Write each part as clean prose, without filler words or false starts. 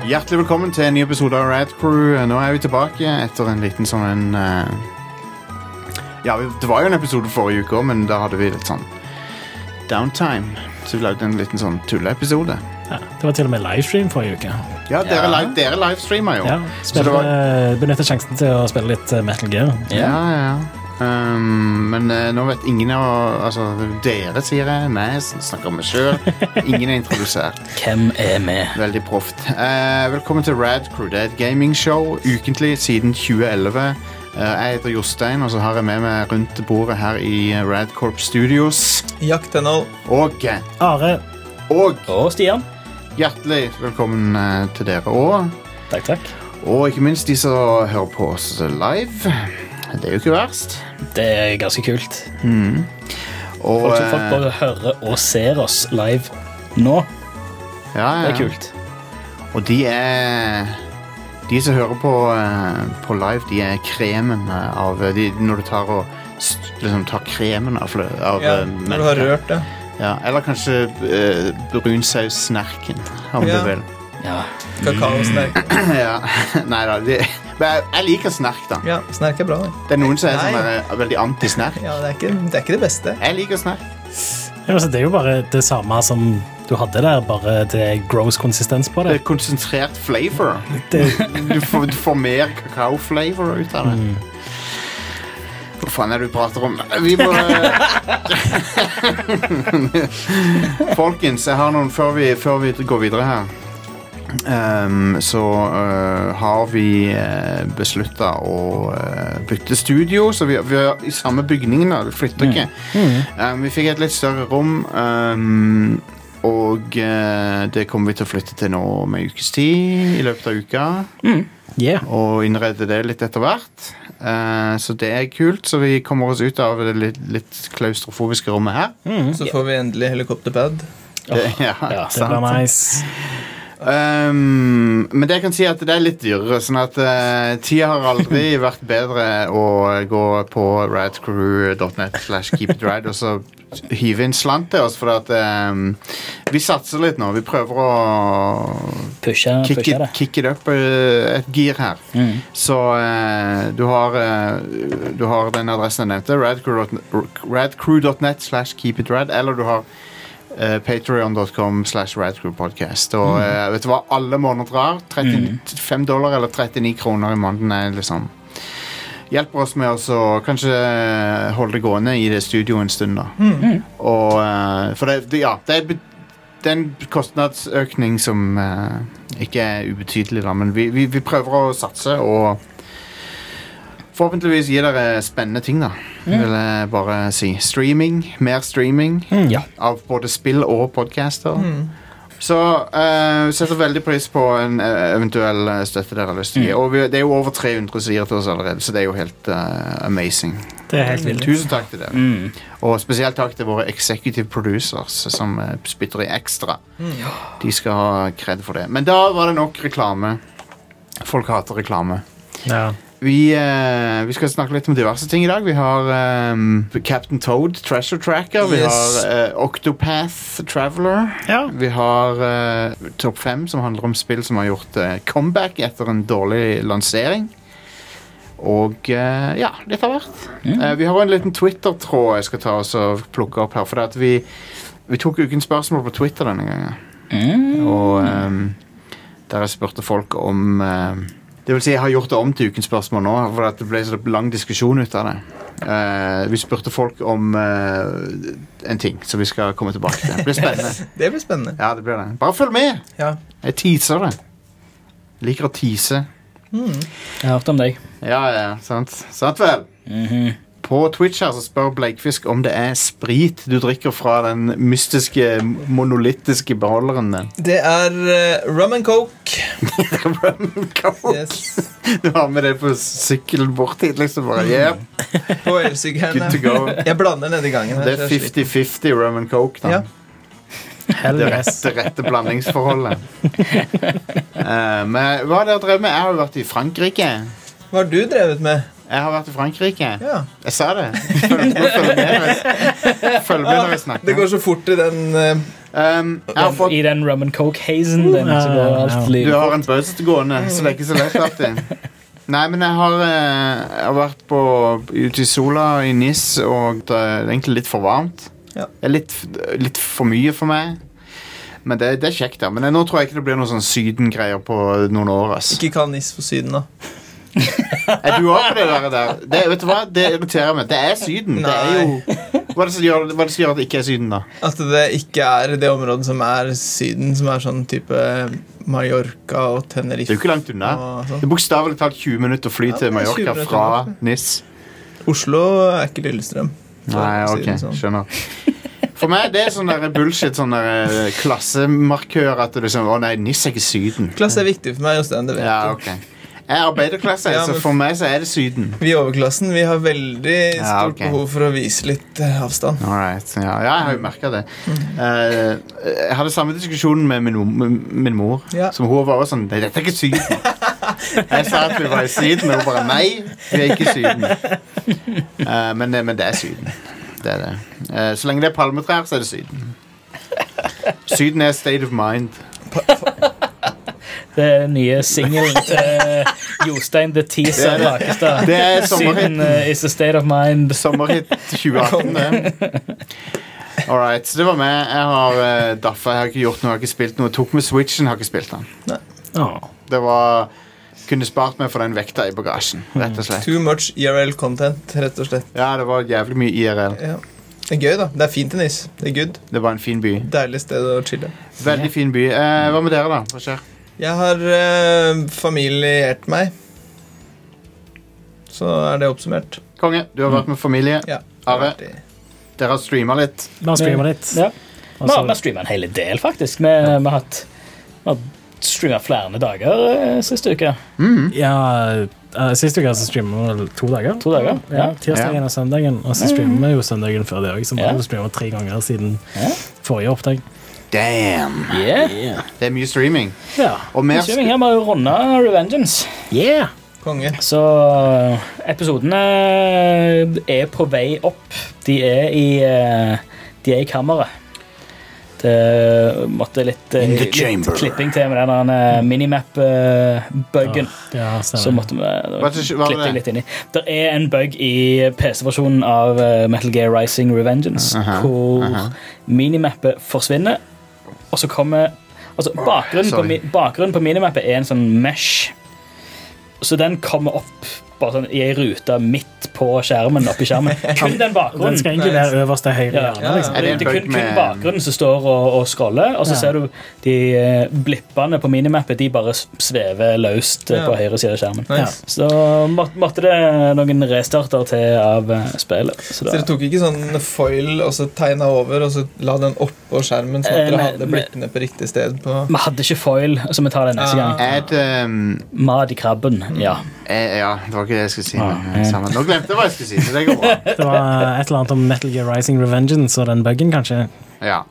Hjertelig velkommen til en ny episode av Rad Crew. Nå er vi tilbake etter en liten sånn det var jo en episode forrige uke, men da hadde vi litt sånn downtime. Så vi lagde en liten sånn tulleepisode. Ja, det var til og med livestream forrige uke. Ja, dere livestreamer jo. Ja, benyttet sjansen til å spille litt Metal Gear. Ja. Men nå vet ingen av dere sier jeg, meg snakker om meg selv. Ingen er introdusert. Hvem er med? Veldig proft. Velkommen til Rad Crew. Det er et gamingshow ukentlig siden 2011. Jeg heter Jostein, og så har jeg med meg rundt bordet her i Rad Corp Studios Jakt.no og Are og Stian. Hjertelig velkommen til dere og Takk. Og ikke minst de som hører på oss live. Det er jo ikke verst. Det er ganske kult. Og, folk bare hører og ser oss live nå. Ja. Det er kult. Og de som hører på live, de er kremen av når du tar kremen av når du har rørt det. Ja, eller kanskje brunsaus-snerken, om du vil. Ja. Kakaosnerk. Ja, neida, jeg liker snerk da. Ja, snerk er bra. Det er noen som er veldig anti-snerk. Ja, det er ikke det beste. Jeg liker snerk. Ja, altså, det er jo bare det samme som du hadde der, bare det er gross konsistens på det. Det er konsentrert flavor. Du får mer kakao-flavor ut av det. Hva faen er det du prater om? Vi må... Folkens, jeg har noen før vi går videre her. Så har vi besluttet å bytte studio, så vi er i samme bygningen, vi flytter ikke. Vi fikk et litt større rom, og det kommer vi til å flytte til nå med ukes tid, i løpet av uka. Og innrede det litt etter hvert. Så det er kult, så vi kommer oss ut av det litt klaustrofobiske rommet her. Så får vi endelig helikopterpad. Ja, det blir nice. Men det jeg kan si at det er litt dyrere, sånn at tida har aldri vært bedre å gå på radcrew.net/keepitrad og så hive inn slant til oss, for at vi satser litt nå. Vi prøver å pushe det. Kick it up et gir her. Så du har den adressen jeg nevnte, radcrew.net/keepitrad, eller du har patreon.com/radcrewpodcast. Og vet du hva, alle måneder drar $35 eller 39 kroner i måneden er liksom hjelper oss med oss å kanskje holde det gående i det studio en stund da. Og for det er en kostnadsøkning som ikke er ubetydelig da, men vi prøver å satse og forhåpentligvis gir dere spennende ting da. Vil jeg bare si. Mer streaming av både spill og podcaster. Så setter veldig pris på en eventuell støtte dere har lyst til å gi. Og det er jo over 300 sider til oss allerede, så det er jo helt amazing. Det er helt vilt. Tusen takk til dere. Og spesielt takk til våre executive producers som spytter i ekstra. De skal ha kred for det. Men da var det nok reklame. Folk hater reklame. Ja. Vi skal snakke litt om diverse ting i dag. Vi har Captain Toad, Treasure Tracker. Vi har Octopath Traveler. Vi har Top 5, som handler om spill som har gjort comeback etter en dårlig lansering. Og litt av hvert. Vi har en liten Twitter-tråd jeg skal ta oss og plukke opp her, for at vi tok ukens spørsmål på Twitter denne gangen. Og der jeg spurte folk om... Det vil si, jeg har gjort det om til ukens spørsmål nå, for at det ble så lang diskusjon ut av det. Vi spurte folk om en ting, så vi skal komme tilbake til. Det blir spennende. Det blir spennende. Ja, det blir det. Bare følg med! Ja. Jeg teaser det. Jeg liker å tease. Jeg har hørt om deg. Ja, sant. Sant vel? På Twitch her så spør Bleikfisk om det er sprit du drikker fra den mystiske, monolittiske beholderen din. Det er rum and coke. Rum and coke? Yes. Du har med det på sykkelen bort hit, liksom bare, På elsykkelen. Good to go. Jeg blander ned i gangen. Det er 50-50 rum and coke, da. Det rette blandingsforholdet. Men hva har dere drevet med? Jeg har jo vært i Frankrike. Hva har du drevet med? Jeg har vært i Frankrike. Ja. Jeg sa det. Følg med når jeg snakker. Det går så fort i den Jeg har fått I den rum and coke-hazen den, så går alt Du har en buzz gående, så det er ikke så lett alltid. Nei, men jeg har vært ute i sola i Nis, og det er egentlig litt for varmt. Ja. Det er litt for mye for meg. Men det er kjekt, da. Men nå tror jeg ikke det blir noen sånn Syden-greier på noen år. Ass. Ikke kall Nis for Syden, da. Er du også på det der? Vet du hva? Det irriterer meg. Det er Syden. Det er jo... Hva er det som gjør at det ikke er Syden, da? At det ikke er det området som er Syden, som er sånn type Mallorca og Tenerife. Det er jo ikke langt unna. Sånn. Det er bokstavelig talt 20 minutter å fly til Mallorca fra Nis. Oslo er ikke Lillestrøm. Nei, ok, Syden, sånn. skjønner. For meg det er sånn der bullshit, sånn der klassemarkør at det er sånn, nei, Nis er ikke Syden. Klasse er viktig for meg, Jostein, det vet Ja, du. ok. Jeg er arbeiderklasse, Ja, så men- for meg så er det Syden. Vi i overklassen vi har veldig stort ok. behov for å vise litt avstand. Alright, ja, jeg har jo merket det. Jeg hadde samme diskusjonen med min mor, Ja. som hun var også sånn, nei, dette er ikke Syden. Jeg sa at vi var i Syden, og hun bare, nei, vi er ikke Syden. Men det er Syden. Det er det. Så lenge det er palmetrær, så er det Syden. Syden er state of mind. Det er nye singelen til Jostein The Teaser Det er Rakestad. Det er Syden sommerhit. is a state of mind. Sommerhit 2018, det. Alright, så det var meg. Jeg har daffa, jeg har ikke gjort noe, jeg har ikke spilt noe. Tok med Switchen, har ikke spilt den. Det var... Kunne spart meg for den vekta i bagasjen, rett og slett. Too much IRL-content, rett og slett. Ja, det var jævlig mye IRL. Ja. Det er gøy, da. Det er fint i Nis. Det er good. Det var en fin by. Deilig sted å chille. Veldig fin by. Hva med dere, da? Hva skjer? Jeg har familiert meg. Så er det oppsummert. Konge, du har vært med familie. Ja. Are, dere har streamet litt. Bare streamer litt. Ja. Altså- Vi har streamet en hel del, faktisk. Vi har streamet flere dager siste uke. Ja, sist uke så streamer vi vel 2 dager. 2 dager. Ja, tirsdagen og søndagen. Og så streamer vi jo søndagen før det også. Så vi Ja. har streamet 3 ganger siden Ja. forrige opptak. Damn! Yeah. Det er mye streaming. Ja. Og mer Streaming her med å runde Revengeance. Yeah! Konge. Så episodene er på vei opp. De er i kammeret. Det måtte litt klipping til med den minimap-buggen. Ja, Så stemmer. måtte vi Hva var klippe det? litt inn i. Det er en bug i PC-versjonen av Metal Gear Rising Revengeance, hvor minimappet forsvinner, og så kommer altså, bakgrunnen på minimappet er en sånn mesh, så den kommer opp bare sånn i en rute midt på skjermen, oppi skjermen. Kun den bakgrunnen. Den skal egentlig være øverst til høyre Ja, hjørne. Liksom. Er det en det er bug kun med- bakgrunnen som står og scroller, og så Ja. ser du de blippene på minimappet, de bare svever løst Ja. på høyre side av skjermen. Nice. Så måtte det noen restarter til av spillet. Så Så da, dere tok ikke sånn foil og så tegna over og så la den oppå skjermen, sånn at dere Nei, hadde blippene på riktig sted på vi hadde ikke foil, så vi tar det neste gang. Er det Mad i krabben, ja. Ja, det var ikke det jeg skulle si. Men, Ja. sammen. Nå glemte jeg hva jeg skulle si, så det går bra. Det var et eller annet om Metal Gear Rising Revengeance og den buggen, kanskje. Ja.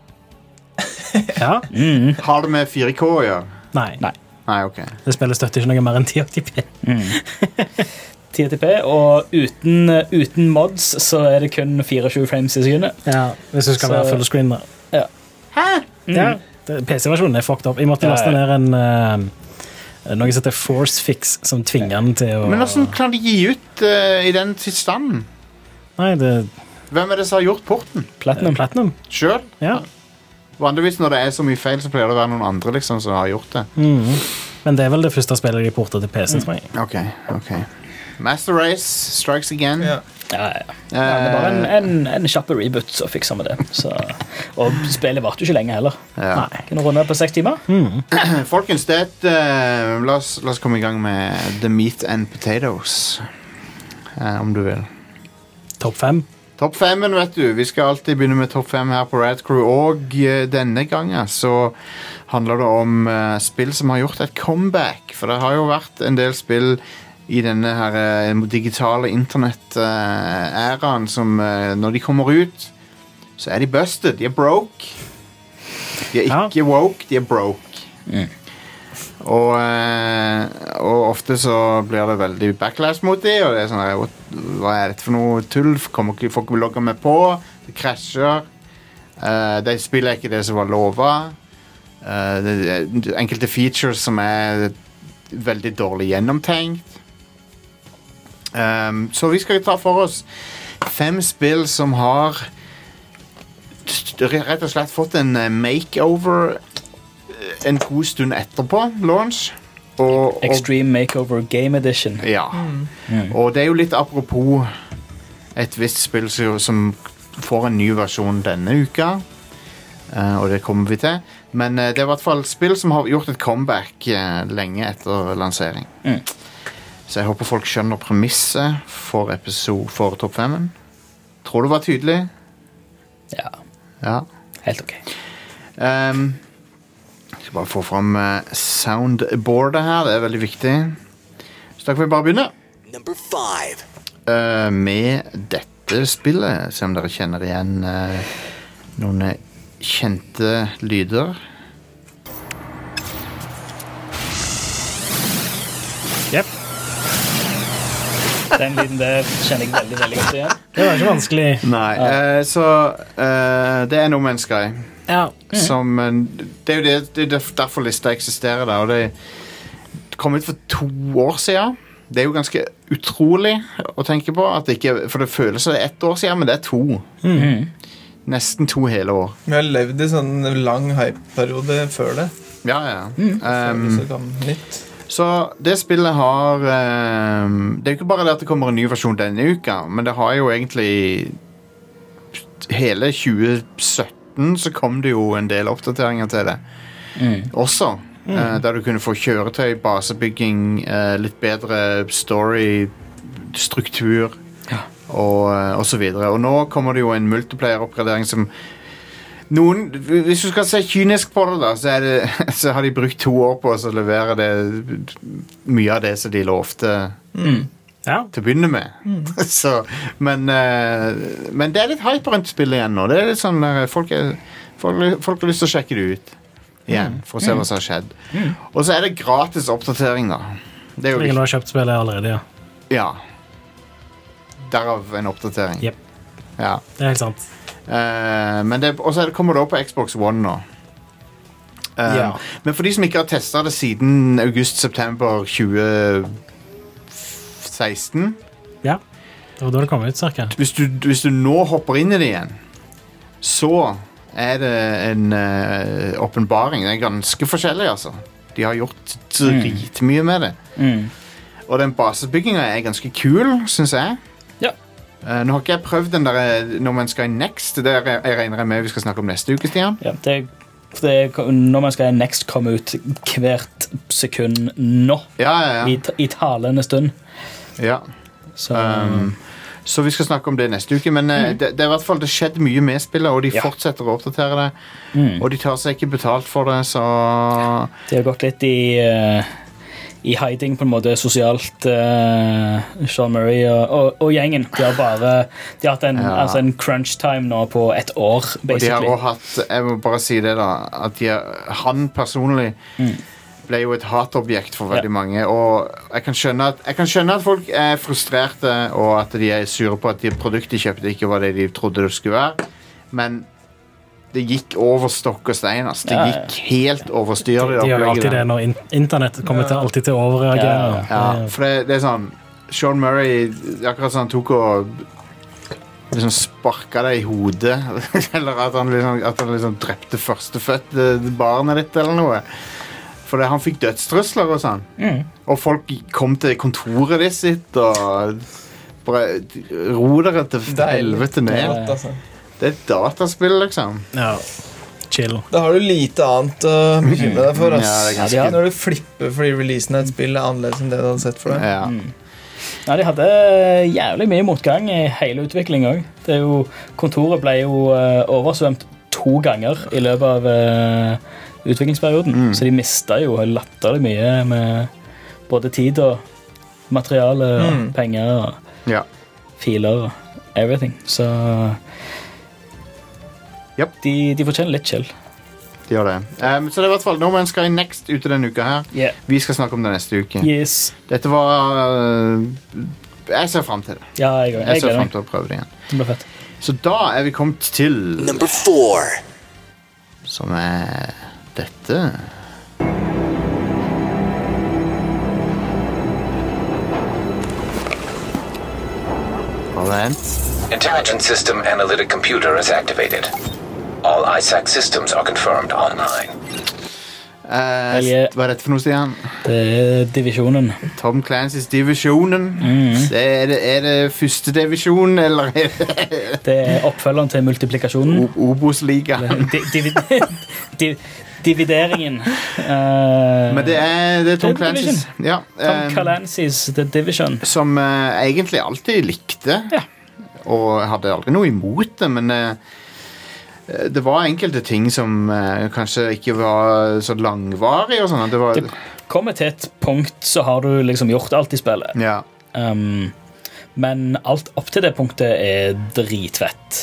Ja? Har det med 4K å gjøre? Nei. Nei, ok. Det spillet støtter ikke noe mer enn 1080p. 1080p, og uten mods så er det kun 24 frames i sekundet. Ja, hvis du skal Så- være fullscreen, da. Ja. Hæ? Ja, PC-versjonen er fucked up. Jeg måtte Ja, laste ja. ned en noe som heter Force Fix, som tvinger den til å Men hvordan kan de gi ut i den tilstanden? Nei, det Hvem er det som har gjort porten? Platinum. Platinum. Sjøl? Ja. Vanligvis når det er så mye feil, så pleier det å være noen andre liksom, som har gjort det. Men det er vel det første spillet de porter til PC, tror jeg. Ok. Master Race strikes again. Ja. Ja. Men bare en kjapp reboot, så fikser vi det. Så, og spillet varte jo ikke lenge heller. Ja. Kunne runde på 6 timer. Folkens, det er et la oss komme i gang med The Meat and Potatoes. Om du vil. Topp 5. Topp 5, vet du. Vi skal alltid begynne med topp 5 her på Rad Crew. Og denne gangen så handler det om spill som har gjort et comeback. For det har jo vært en del spill i denne her digitale internett-æraen som når de kommer ut, så er de busted. De er broke. De er ikke woke, de er broke. Og ofte så blir det veldig backlash mot de, og det er sånn her, hva er dette for noe tull? Får ikke logge meg på? Det krasjer. De spiller ikke det som var lovet. Det er enkelte features som er veldig dårlig gjennomtenkt. Så vi skal ta for oss 5 spill som har rett og slett fått en makeover en god stund etterpå launch. Extreme Makeover Game Edition. Ja. Og det er jo litt apropos et visst spill som får en ny versjon denne uka. Og det kommer vi til. Men det er i hvert fall spill som har gjort et comeback lenge etter lansering. Så jeg håper folk skjønner premisset for Topp 5. Tror det var tydelig? Ja. Helt ok. Jeg skal bare få frem soundboardet her. Det er veldig viktig. Så da kan vi bare begynne. Number 5. Med dette spillet, se om dere kjenner igjen noen kjente lyder. Yep. Den lyden der kjenner jeg veldig, veldig godt igjen. Det var ikke vanskelig. Nei, så det er No Man's Sky. Ja. Som, det er jo derfor lista eksisterer da, og det kom ut for 2 år siden. Det er jo ganske utrolig å tenke på at det ikke, for det føles som det er 1 år siden, men det er 2. Nesten 2 hele år. Vi har levd i sånn lang hype-periode før det. Ja. Så kom nytt. Så det spillet har det er jo ikke bare det at det kommer en ny versjon denne uka, men det har jo egentlig hele 2017 så kom det jo en del oppdateringer til det også, der du kunne få kjøretøy, basebygging, litt bedre story, struktur og så videre. Og nå kommer det jo en multiplayer-oppgradering som hvis du skal se kynisk på det da, så har de brukt 2 år på å levere det, mye av det som de lovte til å begynne med. Så, men det er litt hype rundt spillet igjen nå. Det er litt sånn folk har lyst til å sjekke det ut igjen for å se hva som har skjedd. Og så er det gratis oppdatering da. Det er jo Ingen har kjøpt spillet allerede, ja. Ja. Derav en oppdatering. Yep. Ja. Det er helt sant. Men også kommer det også på Xbox One nå. Men for de som ikke har testet det siden august-september 2016, ja, det var da det kom ut, cirka. Hvis du nå hopper inn i det igjen, så er det en åpenbaring. Det er ganske forskjellig, altså. De har gjort dritmye med det. Og den basebyggingen er ganske kul, synes jeg. Ja. Nå har ikke jeg prøvd den der No Man's Sky Next. Det jeg regner med vi skal snakke om neste uke, Stian. Ja, No Man's Sky Next kommer ut hvert sekund nå. Ja. I talende stund. Ja. Så vi skal snakke om det neste uke. Men det er i hvert fall, det skjedde mye med spillet, og de fortsetter å oppdatere det. Og de tar seg ikke betalt for det, så de har gått litt i hiding på en måte sosialt, Sean Murray og gjengen. De har hatt en crunch time nå på 1 år, basically. Og de har også hatt, jeg må bare si det da, at han personlig ble jo et hatobjekt for veldig mange, og jeg kan skjønne at folk er frustrerte, og at de er sure på at produktet de kjøpte ikke var det de trodde det skulle være, men det gikk over stokk og stein, altså. Det gikk helt over styr. De gjør alltid det når internett kommer alltid til å overreagere. Ja, for det er sånn, Sean Murray, akkurat sånn, han tok og liksom sparket deg i hodet, eller at han liksom drepte førstefødte barnet ditt, eller noe. For han fikk dødstrusler og sånn. Og folk kom til kontoret ditt sitt, og bare ro dere til helvete ned. Det er et dataspill, liksom. Ja, chill. Da har du lite annet å bekymre deg for. Ja, når du flipper fordi releasen av et spill er annerledes enn det du hadde sett for deg. Ja. Ja, de hadde jævlig mye motgang i hele utviklingen også. Kontoret ble jo oversvømt 2 ganger i løpet av utviklingsperioden. Så de mistet jo latterlig mye med både tid og materiale og penger og filer og everything. Så de fortjener litt chill. De gjør det. Så det er i hvert fall No Man's Sky Next ute denne uka her. Vi skal snakke om det neste uke. Yes. Dette var jeg ser frem til det. Ja, jeg ser gleder frem meg. til å prøve det igjen. Det blir fett. Så da er vi kommet til Number 4. som er dette. Bare vent. Intelligent System Analytic Computer is activated. All ISAC systems are confirmed online. Hva er dette for noe, Stian? Det er divisjonen. Tom Clancy's Divisjonen. Er det første divisjon, eller er det Det er oppfølgeren til multiplikasjonen. Obos-liga? Divideringen. Men det er Tom The Clancy's. Ja, Tom Clancy's The Division. som jeg egentlig alltid likte. Ja. Og jeg hadde aldri noe imot det, men det var enkelte ting som kanskje ikke var så langvarig og sånn. Det kommer til et punkt så har du liksom gjort alt i spillet. Ja. Men alt opp til det punktet er dritfett.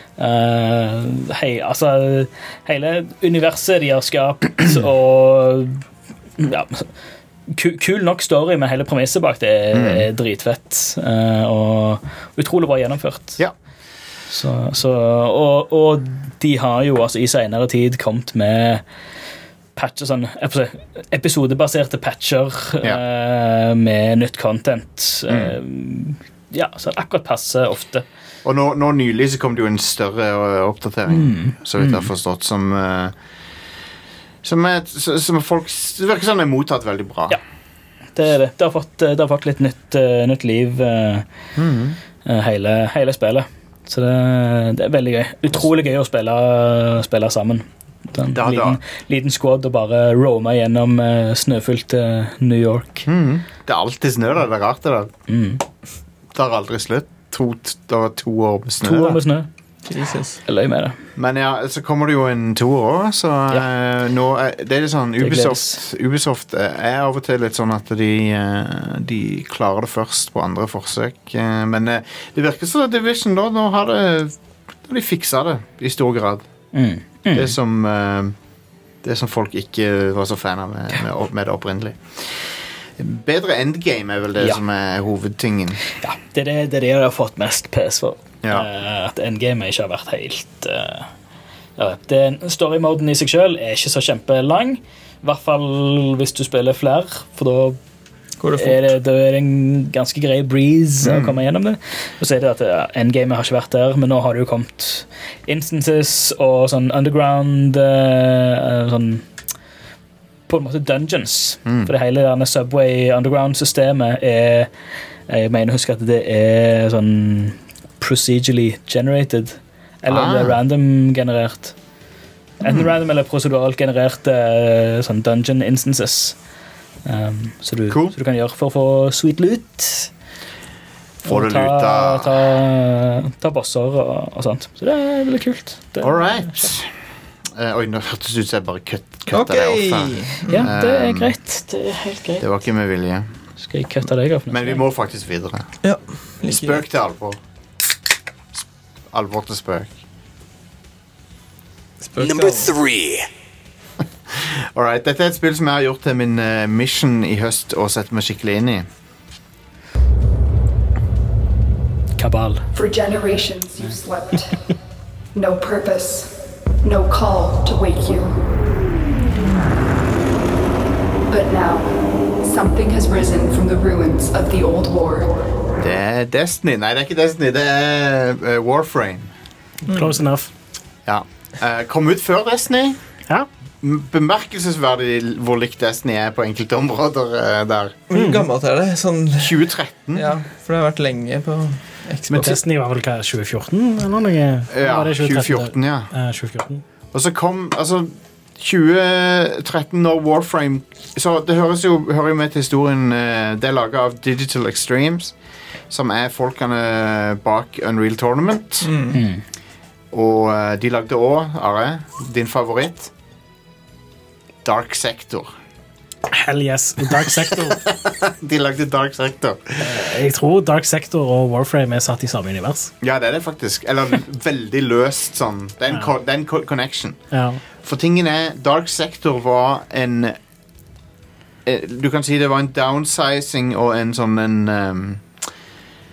Hele universet de har skapt og ja, kul nok story, men hele premisset bak det er dritfett og utrolig bra gjennomført. Ja. Og de har jo altså i senere tid kommet med patcher, sånn episodebaserte patcher med nytt content. Ja, så akkurat passer ofte. Og nå nylig så kom det jo en større oppdatering, så vidt jeg har forstått, som folk det virker som er mottatt veldig bra. Ja, det er det. Det har fått litt nytt liv hele spillet. Så det er veldig gøy. Utrolig gøy å spille sammen. Liten squad og bare roame gjennom snøfylt New York. Det er alltid snø der, det er rart det der. Det har aldri slutt. Det var 2 år med snø. 2 år med snø. Jesus. Jeg løy med det. Men ja, så kommer det jo en 2 år, så nå det er litt sånn Ubisoft er av og til litt sånn at de klarer det først på andre forsøk, men det virker som Division da, nå har de fiksa det i stor grad. Det som folk ikke var så fan av med det opprinnelige. Bedre endgame er vel det som er hovedtingen. Ja, det er det jeg har fått mest PS for. Ja. At endgame ikke har vært helt storymoden i seg selv er ikke så kjempelang, i hvert fall hvis du spiller flere, for da er det en ganske grei breeze å komme gjennom det. Og så er det at endgame har ikke vært der, men nå har det jo kommet instances og sånn underground sånn på en måte dungeons, for det hele denne Subway Underground-systemet jeg mener husk at det er sånn procedurally generated, eller det er random generert. Enten random eller proseduralt generert sånn dungeon instances. Så du kan gjøre for å få sweet loot. Får du luta ta bosser og sånt. Så det er veldig kult. Alright. Oi, nå hørtes det ut som jeg bare kuttet deg off. Ja, det er greit. Det er helt greit. Det var ikke med vilje. Skal jeg kutte deg off? Men vi må faktisk videre. Ja. Spøk til alvor. Alvor til spøk. Number 3. Alright, dette er et spill som jeg har gjort til min mission i høst og sett meg skikkelig inn i. Kabal. For generations you slept. No purpose. No call to wake you. But now, something has risen from the ruins of the old war. Det er Destiny. Nei, det er ikke Destiny. Det er Warframe. Close enough. Ja. Kom ut før Destiny. Ja. Bemerkelsesverdig hvor likt Destiny er på enkelte områder der. Hvor gammelt er det? Sånn 2013. Ja, for det har vært lenge på Xbox. Men Destiny var vel hva, 2014? Eller noe? Ja, var det 2014, ja. 2014. Og så kom, 2013 når Warframe, så det hører jo med til historien, det er laget av Digital Extremes, som er folkene bak Unreal Tournament. Og de lagde også, Are, din favoritt, Dark Sector. Hell yes, Dark Sector. De lagde Dark Sector. Jeg tror Dark Sector og Warframe er satt i samme univers. Ja, det er det faktisk. Eller veldig løst sånn. Det er en connection. Ja. For tingen er, Dark Sector var en du kan si det var en downsizing og en sånn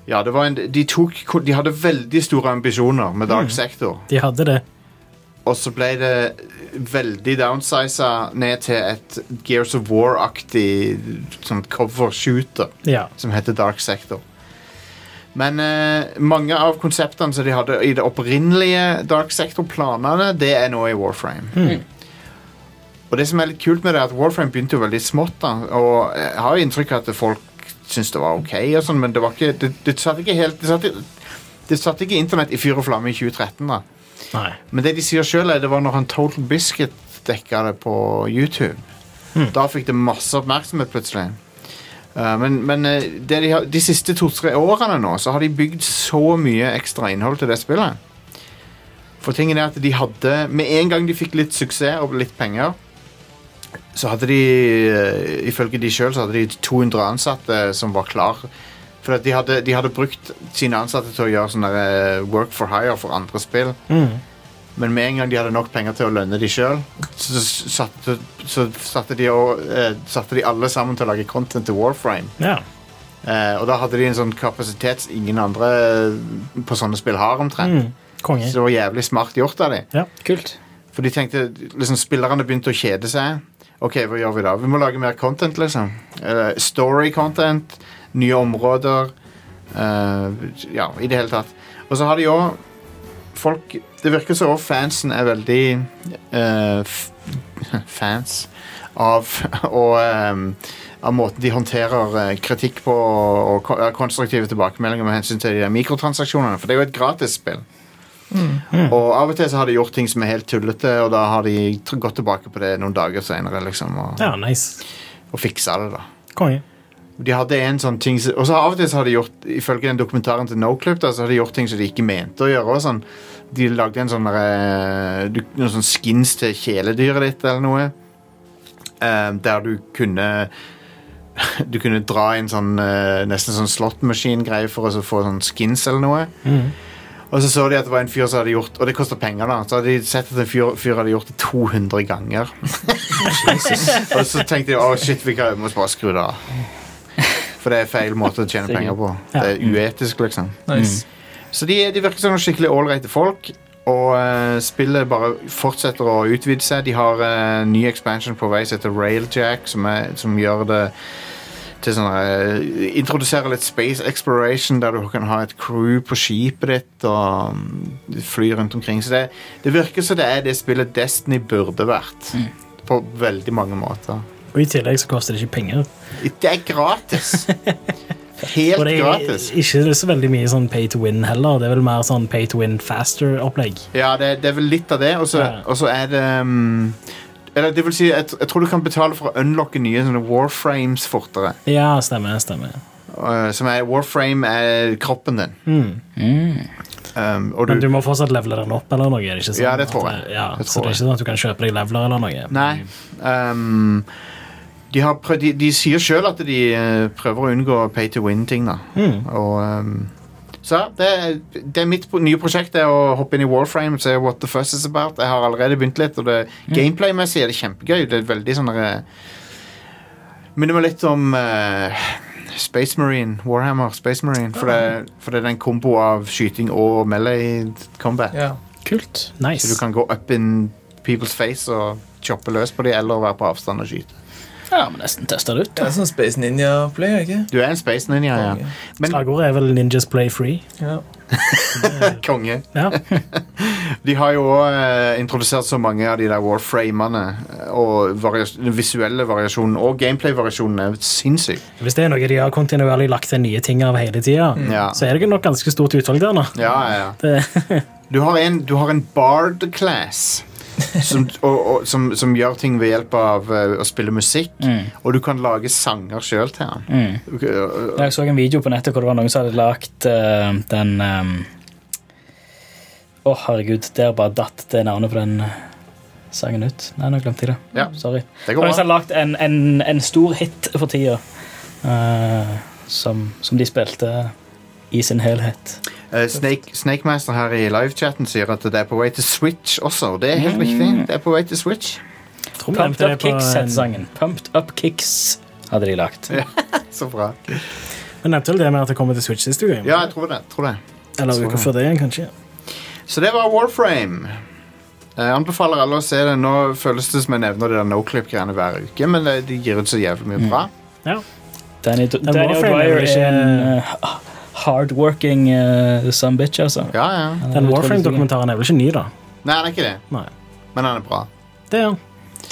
Ja, det var de hadde veldig store ambisjoner med Dark Sector. De hadde det. Og så ble det veldig downsiza ned til et Gears of War-aktig sånn cover-shooter som heter Dark Sector. Men mange av konseptene som de hadde i det opprinnelige Dark Sector-planene, det er nå i Warframe. Og det som er litt kult med det er at Warframe begynte jo veldig smått da, og jeg har jo inntrykk av at folk syntes det var ok og sånn, men det var ikke, det satt ikke helt, det satt ikke internett i fyr og flamme i 2013 da. Nei. Men det de sier selv det var når han Total Biscuit dekket det på YouTube. Da fikk det masse oppmerksomhet plutselig. Men de siste 2-3 årene nå så har de bygd så mye ekstra innhold til det spillet. For tingen er at de hadde, med en gang de fikk litt suksess og litt penger, så hadde de, ifølge de selv, så hadde de 200 ansatte som var klar. For at de hadde brukt sine ansatte til å gjøre sånne work for hire for andre spill. Men med en gang de hadde nok penger til å lønne de selv, så satte de alle sammen til å lage content til Warframe. Og da hadde de en sånn kapasitet ingen andre på sånne spill har omtrent. Konge. Så det var jævlig smart gjort av de. Ja, kult. For de tenkte, liksom, spillerne begynte å kjede seg. Ok, hva gjør vi da? Vi må lage mer content, liksom. Story-content, nye områder, ja, i det hele tatt. Og så har de jo folk, det virker så også fansen er veldig fans av av måten de håndterer kritikk på og konstruktive tilbakemeldinger med hensyn til de mikrotransaksjonene, for det er jo et gratis spill. Og av og til så har de gjort ting som er helt tullete, og da har de gått tilbake på det noen dager senere liksom, nice. Og fiksa det da. Konge. De hadde en sånn ting, og så av og til så har de gjort, ifølge den dokumentaren til NoClip da, så har de gjort ting som de ikke mente å gjøre og sånn. De lagde en sånn noen sånn skins til kjæledyret ditt eller noe, der du kunne dra en sånn nesten sånn slot-maskin-greie for å få sånn skins eller noe. Og så de at det var en fyr som hadde gjort, og det koster penger da, så hadde de sett at en fyr hadde gjort det 200 ganger. Og så tenkte de, shit, vi må bare skru det av. For det er feil måte å tjene penger på. Det er uetisk, liksom. Nice. Så de virker som skikkelig all-right folk, og spillet bare fortsetter å utvide seg. De har ny expansion på vei som heter Railjack, som gjør det til sånn introdusere litt space exploration der du kan ha et crew på skipet ditt og fly rundt omkring. Så det virker som det er det spillet Destiny burde vært på veldig mange måter. Og i tillegg så koster det ikke penger. Det er gratis. Helt gratis. Og det er ikke så veldig mye sånn pay to win heller. Det er vel mer sånn pay to win faster opplegg. Ja, det er vel litt av det. Og så er det eller det vil si, jeg tror du kan betale for å unlocke nye sånne Warframes fortere. Ja, stemmer. Som Warframe er kroppen din. Men du må fortsatt levele den opp eller noe, er det ikke sånn? Ja, det tror jeg. Så det er ikke sånn at du kan kjøpe deg leveler eller noe? Nei. De sier selv at de prøver å unngå pay-to-win-ting da. Så det er mitt nye prosjekt er å hoppe inn i Warframe og se what the fuss is about. Jeg har allerede begynt litt, og gameplay-messig er det kjempegøy. Det er veldig sånn minner meg litt om Space Marine, Warhammer Space Marine, for det er en kombo av skyting og melee combat. Ja. Kult, nice. Så du kan gå up in people's face og choppe løs på dem, eller være på avstand og skyte. Ja, men nesten teste det ut. Det er sånn Space Ninja-play, ikke? Du er en Space Ninja, ja. Men slagordet er vel Ninjas Play Free. Ja. konge. Ja. De har jo også introdusert så mange av de der Warframene, og den visuelle variasjonen og gameplay-variasjonen er sinnssykt. Hvis det er noe de har kontinuerlig lagt til nye ting av hele tiden, så er det nok ganske stort utvalg der nå. Ja. Du har en Bard-class som gjør ting ved hjelp av å spille musikk, og du kan lage sanger selv til han. Jeg så en video på nettet hvor det var noen som hadde lagt den herregud, der bare datt det navnet på den sangen ut. Nei, nå glemte jeg det. Ja. Sorry. Det går bra. Noen som hadde lagt en stor hit for tida som de spilte i sin helhet. Snake Master her i live-chatten sier at det er på vei til Switch også. Det er helt riktig. Det er på vei til Switch. Pumped Up Kicks heter sangen. Pumped Up Kicks hadde de lagt. Ja, så bra. Men nevnte vel det med at det kommer til Switch siste uke? Ja, jeg tror det. Eller uka før det igjen, kanskje. Så det var Warframe. Jeg anbefaler alle å se det. Nå føles det som jeg nevner det der no-clip-greiene hver uke, men de gir ut så jævlig mye bra. Ja. Danny O'Dwyer er en hardworking son bitch, altså. Ja. Den Warframe-dokumentaren er vel ikke ny, da? Nei, han er ikke det. Nei. Men han er bra. Det er han.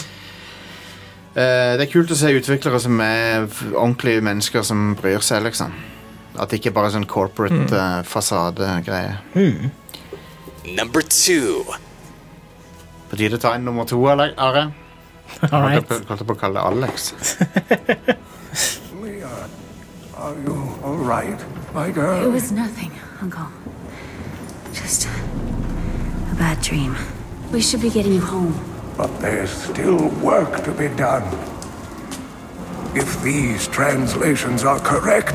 Det er kult å se utviklere som er ordentlige mennesker som bryr seg, liksom. At det ikke bare er sånn corporate fasade-greie. Number 2. På tide å ta inn nummer 2, Are. Alright. Kalte på å kalle det Alex. Leon, are you all right, my girl? It was nothing, Uncle. Just a bad dream. We should be getting you home. But there's still work to be done. If these translations are correct,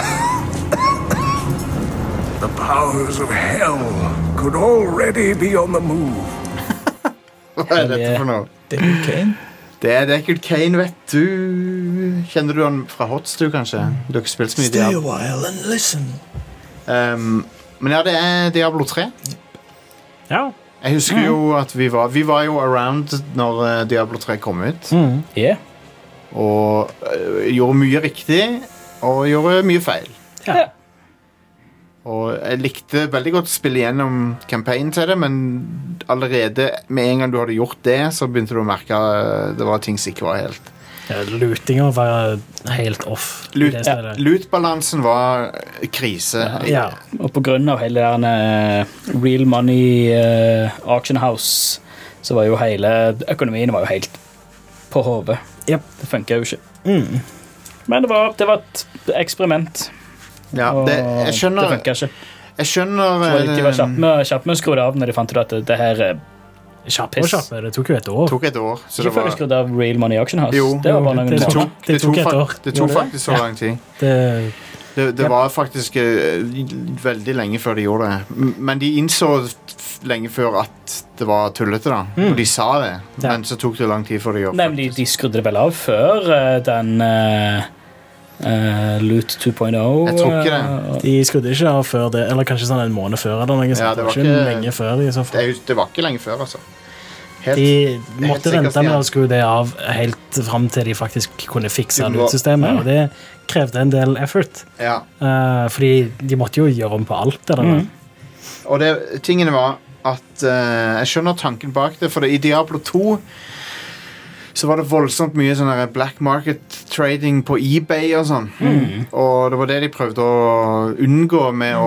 the powers of hell could already be on the move. Hva er dette for noe? David Kane? Det er Deckard Kane, vet du. Kjenner du han fra Hots, du, kanskje? Du har ikke spilt så mye Stay a Diablo. while and listen. Men ja, det er Diablo 3. Ja. Jeg husker jo at vi var jo around når Diablo 3 kom ut. Yeah. Og gjorde mye riktig, og gjorde mye feil. Ja. Og jeg likte veldig godt å spille gjennom campaignen til det, men allerede med en gang du hadde gjort det, så begynte du å merke at det var ting som ikke var helt. Ja, lootinga var helt off. Loot-balansen var krise. Ja. Og på grunn av hele den real money auction house, så var jo hele økonomien var jo helt på hodet. Yep. Det funket jo ikke. Men det var et eksperiment. Ja, jeg skjønner. Det funket ikke. Jeg skjønner. De var kjappe med å skru det av når de fant ut at det her Kjappe. Det tok jo et år. Det tok et år. Så ikke før de skrudde av Real Money Auction House. Jo, det var bare noen det måneder. tok et år. Det tok faktisk så lang tid. Det var faktisk veldig lenge før de gjorde det. Men de innså lenge før at det var tullete, da. Og de sa det. Men så tok det lang tid før de gjorde det. Nei, de skrudde det vel av før den Loot 2.0. Jeg tror ikke det. De skrudde ikke av før det, eller kanskje sånn en måned før. Eller noe, Ja, det var ikke lenge før. I så fall. Det var ikke lenge før, altså. De måtte vente med å skru det av helt frem til de faktisk kunne fikse loot-systemet, og det krevde en del effort. Ja. Fordi de måtte jo gjøre om på alt det der. Og tingene var at jeg skjønner tanken bak det, for i Diablo 2 så var det voldsomt mye sånn black market trading på eBay og sånn. Og det var det de prøvde å unngå med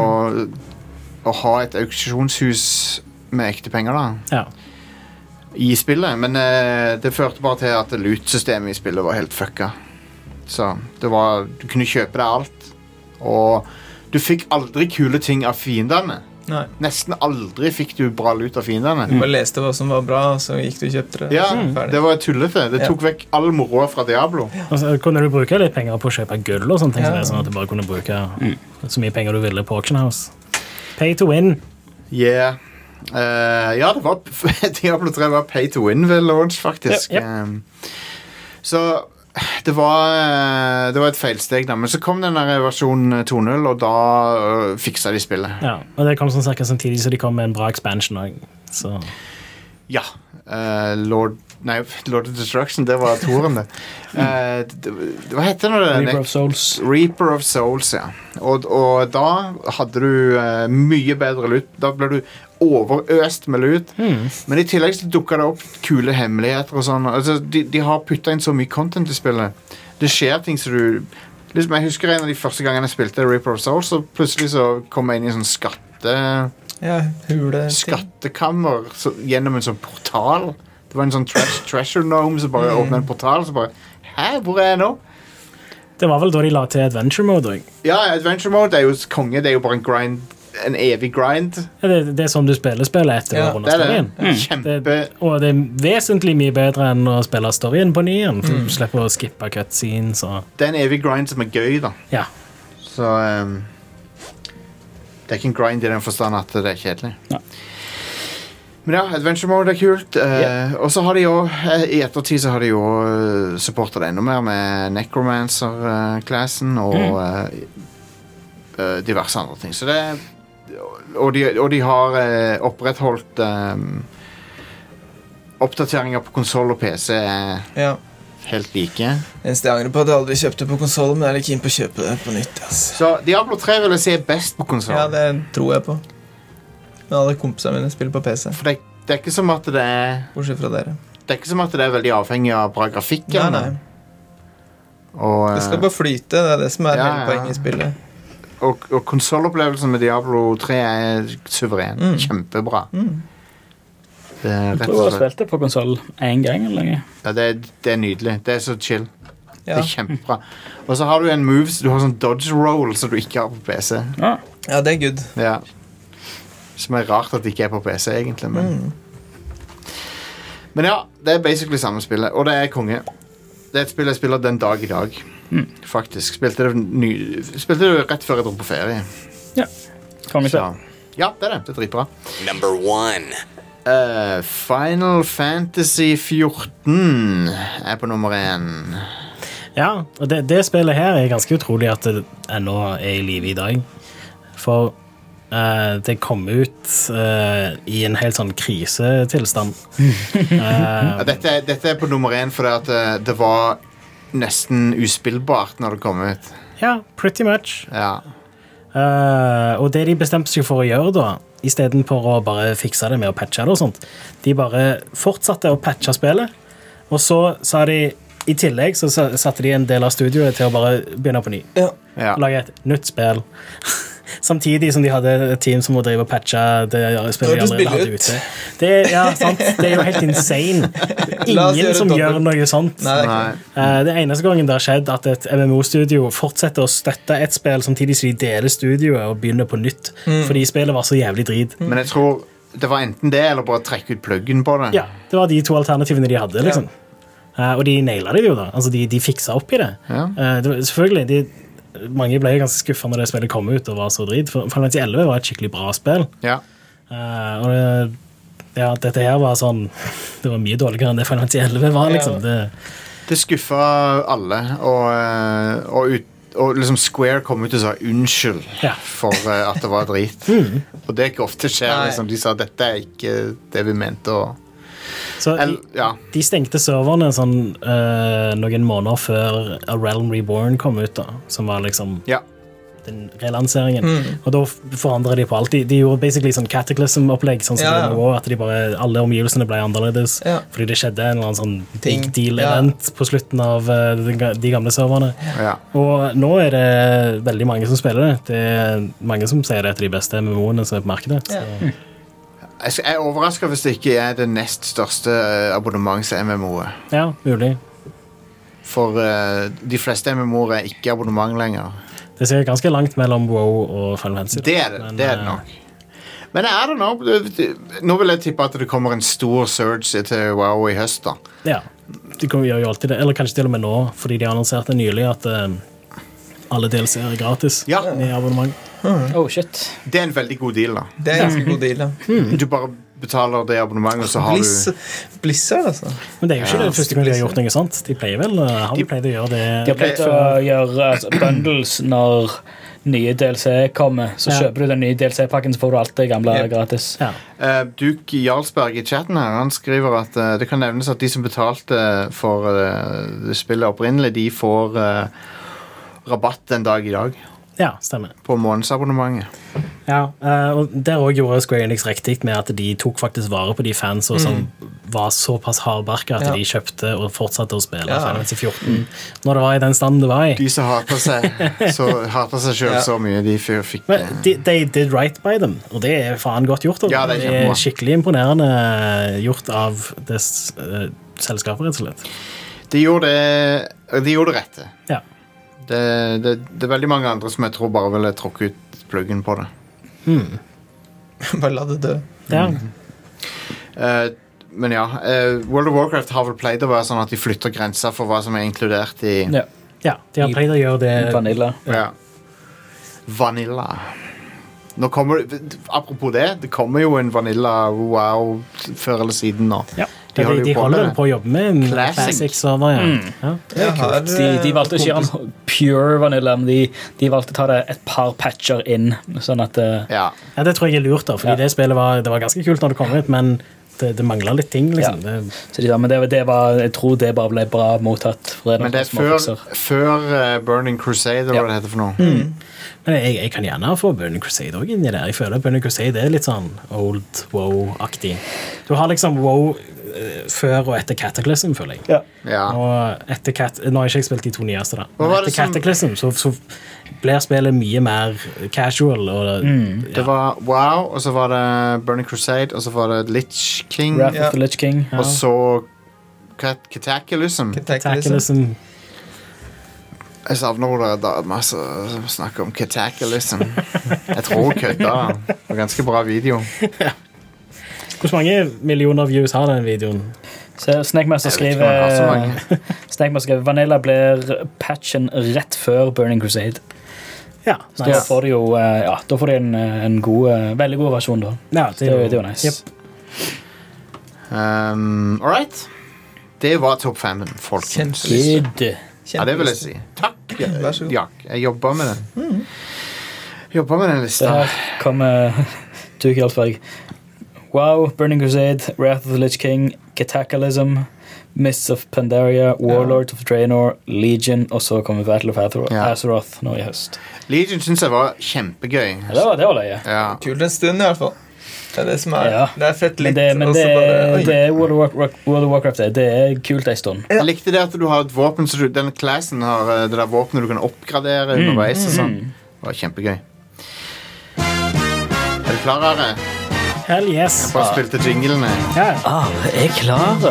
å ha et auksjonshus med ekte penger, da. Ja. I spillet, men det førte bare til at loot-systemet i spillet var helt fucka. Så du kunne kjøpe deg alt, og du fikk aldri kule ting av fiendene. Nei. Nesten aldri fikk du bra loot av fiendene. Du bare leste hva som var bra, så gikk du og kjøpte det. Ja, Ferdig. det var tullete. Det tok vekk all moroa fra Diablo. Og så kunne du bruke litt penger på å kjøpe gull og sånne ting, sånn at du bare kunne bruke så mye penger du ville på Auction House. Pay to win. Yeah. Ja, det var Diablo 3 var pay to win ved launch, faktisk. Så det var et feilsteg da. Men så kom den der versjon 2.0, og da fiksa de spillet. Ja, og det kom sånn cirka samtidig, så de kom med en bra expansion også. Så. Ja. Lord of Destruction, det var toren det. Hva heter det? Reaper of Souls. Reaper of Souls, ja. Og da hadde du mye bedre loot. Da ble du overøst med loot. Men i tillegg så dukket det opp kule hemmeligheter og sånn. Altså, de har puttet inn så mye content i spillet. Det skjer ting som du... Liksom, jeg husker en av de første gangene jeg spilte Reaper of Souls, så plutselig så kom jeg inn i en sånn skattekammer gjennom en sånn portal. Det var en sånn treasure gnome som bare åpnet en portal, så bare, hæ, hvor er jeg nå? Det var vel da de la til adventure mode også. Ja, adventure mode er jo konge, det er jo bare en grind, en evig grind. Det er som du spiller etter å runde storyen. Og det er vesentlig mye bedre enn å spille storyen på nyen, for du slipper å skippe cutscenes. Det er en evig grind som er gøy, da. Ja. Så det er ikke en grind i den forstand at det er kjedelig. Ja. Men ja, adventure mode er kult. Og så har de jo, i ettertid så har de jo supportet det enda mer med Necromancer-klassen, og diverse andre ting. Så det og de har opprettholdt oppdateringer på konsol og PC helt like. Eneste jeg angrer på at jeg aldri kjøpte på konsol, men jeg er litt keen på å kjøpe det på nytt. Så Diablo 3 vil jeg si er best på konsol. Ja, det tror jeg på. Men alle kompisene mine spiller på PC. For det er ikke som at det er bortsett fra dere. Det er ikke som at det er veldig avhengig av bra grafikk. Nei. Og, det skal bare flyte, det er det som er hele poenget i spillet. Og konsolopplevelsen med Diablo 3 er suveren. Kjempebra. Jeg tror jeg har spilt det på konsol en gang eller noe. Ja, det er nydelig. Det er så chill. Det er kjempebra. Og så har du en moves, du har sånn dodge roll som du ikke har på PC. Ja, det er good. Ja. Som er rart at det ikke er på PC egentlig, men ja, det er basically samme spillet. Og det er konge. Det er et spill jeg spiller den dag i dag. Faktisk. Spilte det rett før jeg dro på ferie. Ja, konge så. Ja, det er det. Det er dritbra. Number 1. Final Fantasy 14 er på nummer 1. Ja, og det spillet her er ganske utrolig at det ennå er i live i dag. For det kom ut i en helt sånn krisetilstand. Dette er på nummer 1 fordi at det var nesten uspillbart når det kom ut. Ja, pretty much. Ja. Og det de bestemte seg for å gjøre da, i stedet for å bare fikse det med å patche det og sånt, de bare fortsatte å patche spillet, og så sa de, i tillegg så satte de en del av studioet til å bare begynne på ny. Lage et nytt spill. Samtidig som de hadde et team som må drive og patche det spillet de allerede hadde ute. Det er jo helt insane. Ingen som gjør noe sånt. Det eneste gangen det har skjedd at et MMO-studio fortsetter å støtte et spill samtidig som de deler studioet og begynner på nytt, fordi spillet var så jævlig drit. Men jeg tror det var enten det eller bare trekke ut pluggen på det. Ja, det var de to alternativene de hadde liksom. Og de nailet det jo da. Altså de fiksa opp i det. Selvfølgelig, mange ble ganske skuffet når det spillet kom ut og var så drit. For Final Fantasy 11 var et skikkelig bra spill. Og dette her var sånn, det var mye dårligere enn det Final Fantasy 11 var liksom. Det skuffet alle og liksom Square kom ut og sa unnskyld for at det var drit. Og det er ikke ofte skjer liksom. De sa dette er ikke det vi mente å Så de stengte serverne sånn, noen måneder før A Realm Reborn kom ut da, som var liksom den relanseringen. Og da forandret de på alt. De gjorde basically sånn Cataclysm-opplegg, sånn som det var, at alle omgivelsene ble annerledes, fordi det skjedde en eller annen sånn big deal-event på slutten av de gamle serverne. Og nå er det veldig mange som spiller det. Det er mange som sier det er et av de beste MMO-ene som er på markedet. Jeg er overrasket hvis det ikke er det nest største abonnements-MMO-et. Ja, mulig. For de fleste MMO-er er ikke abonnement lenger. Det ser ganske langt mellom WoW og Final Fantasy. Det er det nok. Men I don't know. Nå vil jeg tippe at det kommer en stor surge til WoW i høst da. Ja, de gjør jo alltid det. Eller kanskje til og med nå, fordi de annonserte nylig at alle DLC er gratis med abonnement. Oh shit. Det er en veldig god deal da. Det er en ganske god deal da. Du bare betaler det abonnementet, og så har du Blizzard altså. Men det er jo ikke det første gang de har gjort noe sånt. De pleier vel, har de pleid å gjøre det. De har pleid å gjøre bundles når nye DLC kommer, så kjøper du den nye DLC-pakken, så får du alt det gamle gratis. Duke Jarlsberg i chatten her, han skriver at det kan nevnes at de som betalte for spillet opprinnelig, de får rabatt den dag i dag. Ja, stemmer. På månedsabonnementet. Ja, og der også gjorde Square Enix riktig med at de tok faktisk vare på de fans som var såpass hardbarket at de kjøpte og fortsatte å spille Final Fantasy 14 når det var i den standen det var i. De som hater seg selv så mye, de fikk... Men they did right by them, og det er faen godt gjort. Ja, det er skikkelig imponerende gjort av det selskapet, rett og slett. De gjorde det rette. Ja. Det er veldig mange andre som jeg tror bare ville tråkke ut pluggen på det. Bare la det dø. Ja. Men ja, World of Warcraft har vel pleid å være sånn at de flytter grenser for hva som er inkludert i... Ja, de har pleid å gjøre det... Vanilla. Ja. Vanilla. Nå kommer apropos det kommer jo en Vanilla WoW før eller siden nå. Ja. De holder vel på å jobbe med en Classic-server, ja. De valgte ikke gjøre en pure vanilla, men de valgte å ta det et par patcher inn, sånn at... Ja, det tror jeg lurt da, fordi det spillet var ganske kult når det kom ut, men det manglet litt ting, liksom. Så men jeg tror det bare ble bra mottatt. Men det før Burning Crusade, eller hva det heter for noe. Men jeg kan gjerne få Burning Crusade også inni der. Jeg føler at Burning Crusade er litt sånn old WoW-aktig. Du har liksom WoW før og etter Cataclysm, føler jeg. Og etter nå har jeg ikke spilt de 2 nyeste da. Men etter Cataclysm så blir spillet mye mer casual. Og, det var WoW, og så var det Burning Crusade, og så var det Lich King. Wrath of the Lich King. Og så Cataclysm. Jeg savner hvor det masse snakker om Cataclysm. Jeg tror kødda. Det var ganske bra video. Hvor mange millioner views har den videoen? Snackmaster skriver Vanilla blir patchen rett før Burning Crusade. Ja, nice. Da får de jo da får de en veldig god versjon da. Ja, det er jo nice. Alright. Det var topp 5, folkens. Ja, det vil jeg si. Takk, Jack. Jeg jobber med den. Jobber med den lista. Der kommer Tukjølsberg. Wow, Burning Crusade, Wrath of the Lich King, Cataclysm, Mists of Pandaria, Warlord of Draenor, Legion, og så kommer Battle of Azeroth nå i høst. Legion synes jeg var kjempegøy. Ja, det var løye. Kult en stund i hvert fall. Det er det som er. Det er fett litt. Men det er World of Warcraft. Det er kult en stund. Jeg likte det at du har et våpen, så denne klassen har det der våpenet du kan oppgradere underveis og sånn. Det var kjempegøy. Er du klar, Are? Hell yes. Jeg bare spilte jinglene. Jeg er klar.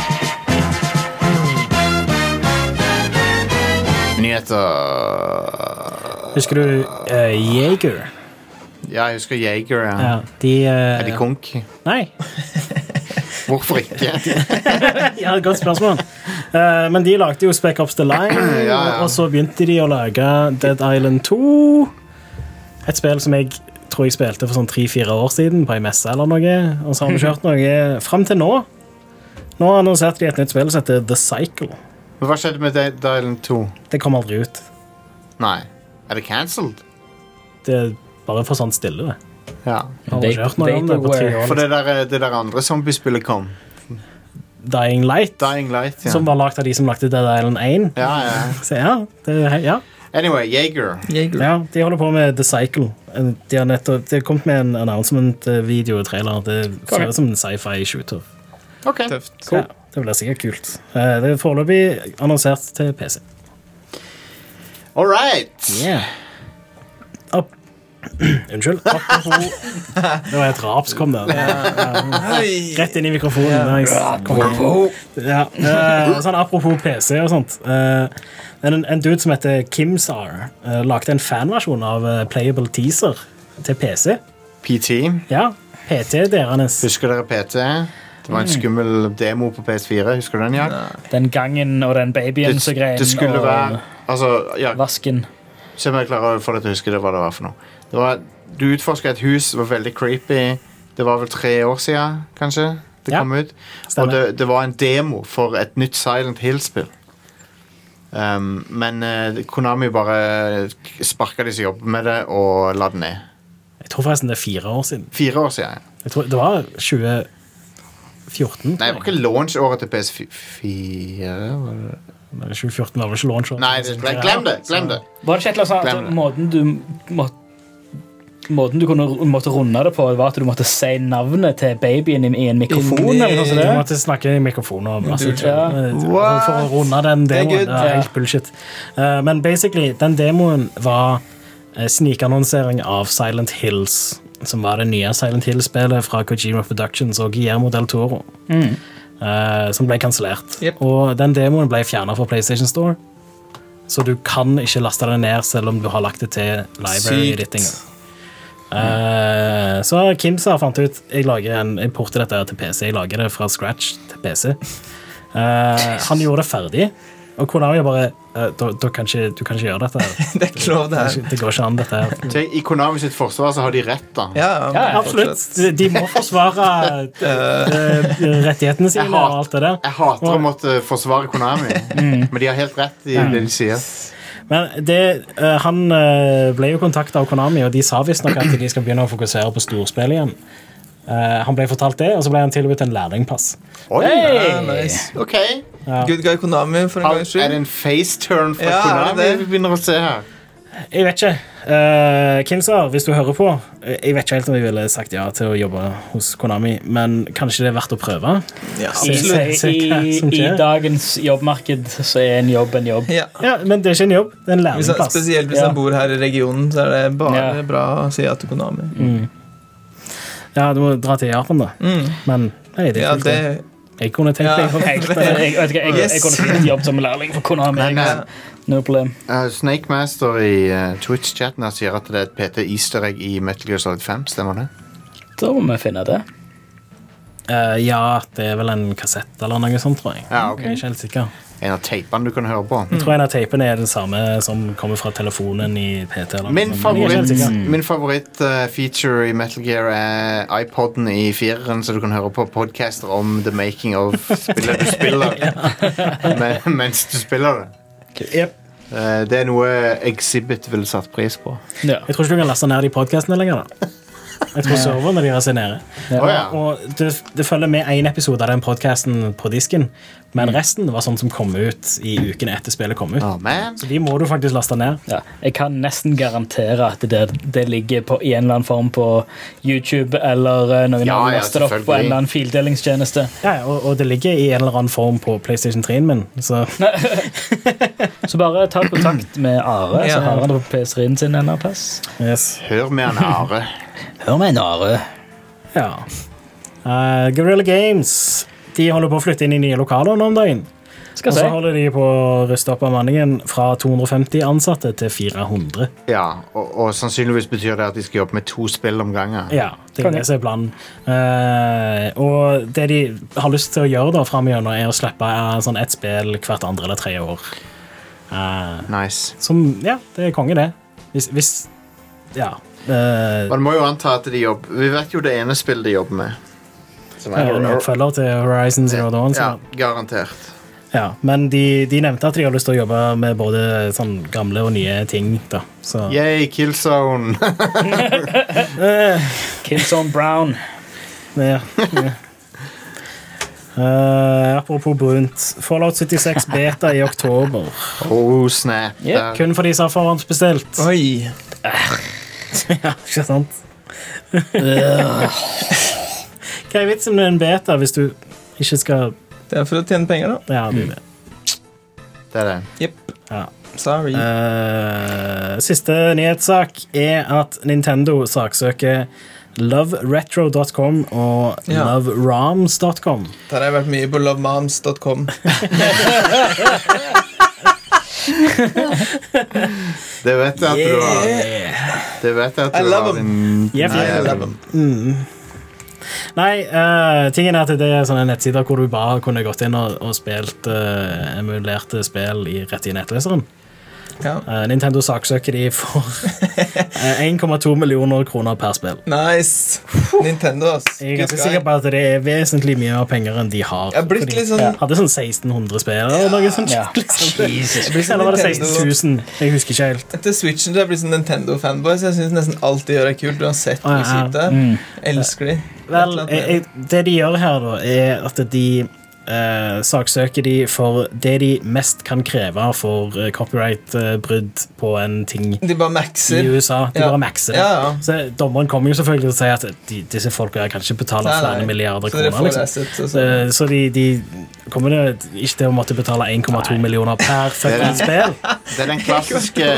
Nyheter. Husker du Jaeger? Ja, jeg husker Jaeger, er de konk? Nei. Hvorfor ikke? Ja, godt spørsmål. Men de lagde jo Spec Ops The Line, og så begynte de å lage Dead Island 2. Et spill som jeg tror jeg spilte for sånn 3-4 år siden på en messe eller noe, og så har vi kjørt noe frem til nå. Nå annonserte de et nytt spill som heter The Cycle. Men hva skjedde med Dead Island 2? Det kom aldri ut. Nei. Er det cancelled? Det er bare for sånn stille det. Ja. Har vi kjørt noe om det på 3 år. For det der andre zombiespillet kom. Dying Light, som var lagt av de som lagde Dead Island 1. Så Anyway, Jaeger. Ja, de holder på med The Cycle. De har kommet med en announcement-video-trailer. Det ser ut som en sci-fi shooter. Ok, tøft. Cool. Ja, det blir sikkert kult. Det er foreløpig annonsert til PC. Alright. Unnskyld. Det var et rap som kom der. Rett inn i mikrofonen. Sånn apropos PC og sånt. En dude som heter Kimsar lagde en fanversjon av Playable Teaser til PC. PT? Ja, PT deres. Husker dere PT? Det var en skummel demo på PS4. Husker du den, Jack? Den gangen og den babyen så greien. Det skulle være vasken. Se om jeg klarer å få deg til å huske hva det var for noe. Du utforsket et hus, det var veldig creepy. Det var vel 3 år siden, kanskje, det kom ut. Og det var en demo for et nytt Silent Hill-spill. Men Konami bare sparket de som jobber med det og la det ned. Jeg tror forresten det er 4 år siden. 4 år siden, ja. Jeg tror det var 2014. Nei, det var ikke launch-året til PS4. 2014 var det ikke launch-året. Nei, glem det. Var det ikke sånn at måten du måtte runde det på var at du måtte si navnet til babyen i en mikrofon eller noe sånt? Du måtte snakke i mikrofonen for å runde den demoen. Det er helt bullshit. Men basically, den demoen var snikannonsering av Silent Hills, som var det nye Silent Hill-spillet fra Kojima Productions og Guillermo del Toro, som ble kansellert. Og den demoen ble fjernet fra PlayStation Store, så du kan ikke laste det ned selv om du har lagt det til library-editing. Så Kimsa fant ut jeg porter dette til PC, jeg lager det fra scratch til PC. Han gjorde det ferdig, Og Konami bare, du kan ikke gjøre dette her. Det er ikke lov det her. Det går ikke an, dette her. I Konami sitt forsvar så har de rett, da. Ja, absolutt. De må forsvare rettighetene sine og alt det der. Jeg hater å måtte forsvare Konami, men de har helt rett i det de sier. Men han ble jo kontaktet av Konami, og de sa visst nok at de skal begynne å fokusere på storspill igjen. Han ble fortalt det, og så ble han tilbudt en lærlingplass. Oi, nice. Ok. Good guy Konami for en gang skyld. Er det en face-turn fra Konami vi begynner å se her? Jeg vet ikke. Kinsar, hvis du hører på, jeg vet ikke helt om jeg ville sagt ja til å jobbe hos Konami, men kanskje det er verdt å prøve? Ja, I dagens jobbmarked så er en jobb en jobb. Ja, men det er ikke en jobb, det er en lærlingplass. Spesielt hvis han bor her i regionen, så er det bare bra å si ja til Konami. Ja, du må dra til Japan da. Men nei, det er kult. Jeg kunne tenkt meg jeg kunne finne jobb som lærling for Konami. No problem. Snake Master i Twitch-chatten sier at det er et PT Easter egg i Metal Gear Solid 5, stemmer det? Da må vi finne det. Ja, det er vel en kassett eller noe sånt, tror jeg. Ja, ok. Jeg er ikke helt sikker. En av teipene du kan høre på. Jeg tror en av teipene er den samme som kommer fra telefonen i PT. Min favoritt feature i Metal Gear er iPodden i 4-eren, så du kan høre på podcaster om the making of spillet du spiller mens du spiller det. Yep. Det er noe Exhibit ville satt pris på. Jeg tror ikke du kan laste ned de podcastene lenger da. Jeg tror serverne deres er nede. Og det følger med en episode av den podcasten på disken, men resten var sånn som kom ut i uken etter spillet kom ut. Så de må du faktisk laste ned. Jeg kan nesten garantere at det ligger i en eller annen form på YouTube, eller noen har lastet opp på en eller annen fildelingstjeneste. Ja, og det ligger i en eller annen form på PlayStation 3-en min. Så bare ta kontakt med Are, så har han det på PS3-en sin en eller annen plass. Hør med han Are. Hør meg, Are. Ja. Guerrilla Games, de holder på å flytte inn i nye lokaler nå om dagen. Og så holder de på å ruste opp bemanningen fra 250 ansatte til 400. Ja, og sannsynligvis betyr det at de skal jobbe med 2 spill om gangen. Ja, det er det som er planen. Og det de har lyst til å gjøre da fremover er å slippe sånn ett spill hvert 2. eller 3. år. Nice. Som, ja, det er konge det. Hvis ja. Man må jo anta at de jobber. Vi vet jo det ene spillet de jobber med. Som er en oppfølger til Horizon Zero Dawn. Ja, garantert. Ja, men de nevnte at de har lyst til å jobbe med både sånn gamle og nye ting da. Så. Yay, Killzone. Killzone Brown. Ja. Apropos brunt, Fallout 76 beta i oktober. Snap. Kun for de som har forhåndsbestilt. Oi. Ja, ikke sant. Hva er vitsen med en beta hvis du ikke skal... Det er for å tjene penger da. Ja, det er det. Det er det. Yep. Ja. Sorry. Siste nyhetssak er at Nintendo saksøker loveretro.com og loveroms.com. Der har jeg vært mye på lovemoms.com. Det vet jeg at du har. Det vet jeg at du har. I love them. Nei, tingen er at det er sånne nettsider hvor du bare kunne gått inn og spilt emulerte spill rett i nettleseren. Nintendo saksøker de for 1,2 millioner kroner per spill. Nice. Nintendo, ass. Jeg er ganske sikker på at det er vesentlig mye mer penger enn de har. Jeg blitt litt sånn... hadde sånn 1600 spill eller noe sånt. Eller var det 16 000? Jeg husker ikke helt. Etter Switchen så har jeg blitt sånn Nintendo-fanboy, så jeg synes nesten alt de gjør er kult, uansett hvor kjipt det. Elsker de. Vel, det de gjør her da, er at de saksøker de for det de mest kan kreve for copyright-brudd på en ting de bare maxer. I USA. De bare maxer det. Så dommeren kommer jo selvfølgelig til å si at disse folka kan ikke betale flere milliarder kroner. Liksom. Så de kommer ikke til å måtte betale 1,2 millioner per spill. Det er den klassiske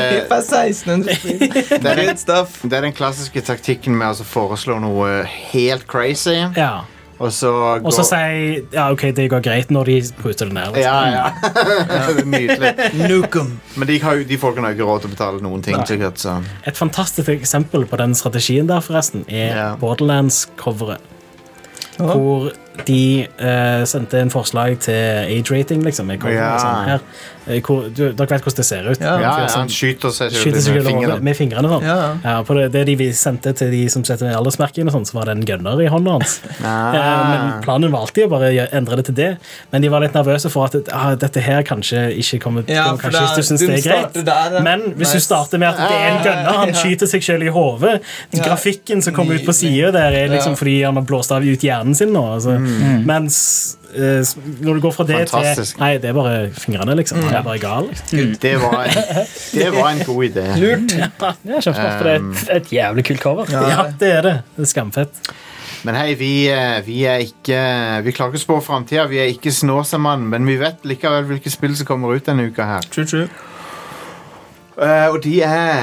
det er den klassiske taktikken med å foreslå noe helt crazy. Ja. Og så sier ok, det går greit når de putter det ned. Liksom. Ja. Det er nydelig. Nukem. Men de folkene har ikke råd til å betale noen ting. Sikkert, så. Et fantastisk eksempel på den strategien der forresten er Borderlands-coveret. Hvor de sendte en forslag til age-rating, liksom. Sånn her. Dere vet hvordan det ser ut. Han skyter seg med fingrene sånn. På det de sendte til de som setter med aldersmerken og sånn, så var det en gunner i hånden hans. Men planen var alltid å bare endre det til det. Men de var litt nervøse for at dette her kanskje ikke kommer kanskje ikke synes det greit. Men hvis du starter med at det en gunner, han skyter seg selv i hodet, grafikken som kommer ut på siden der er liksom fordi han har blåst av ut hjernen sin nå. Altså. Mens når du går fra det Fantastisk. til nei, det er bare fingrene liksom. Det er bare gal liksom. Det var en god idé. Lurt. Jeg skjønner for det er et jævlig kult cover. Ja, det er det. Det er skamfett. Men hei, vi er ikke vi klarer ikke å spå fremtiden. Vi er ikke Snåsamann, men vi vet likevel hvilke spill som kommer ut denne uka her. True. Og de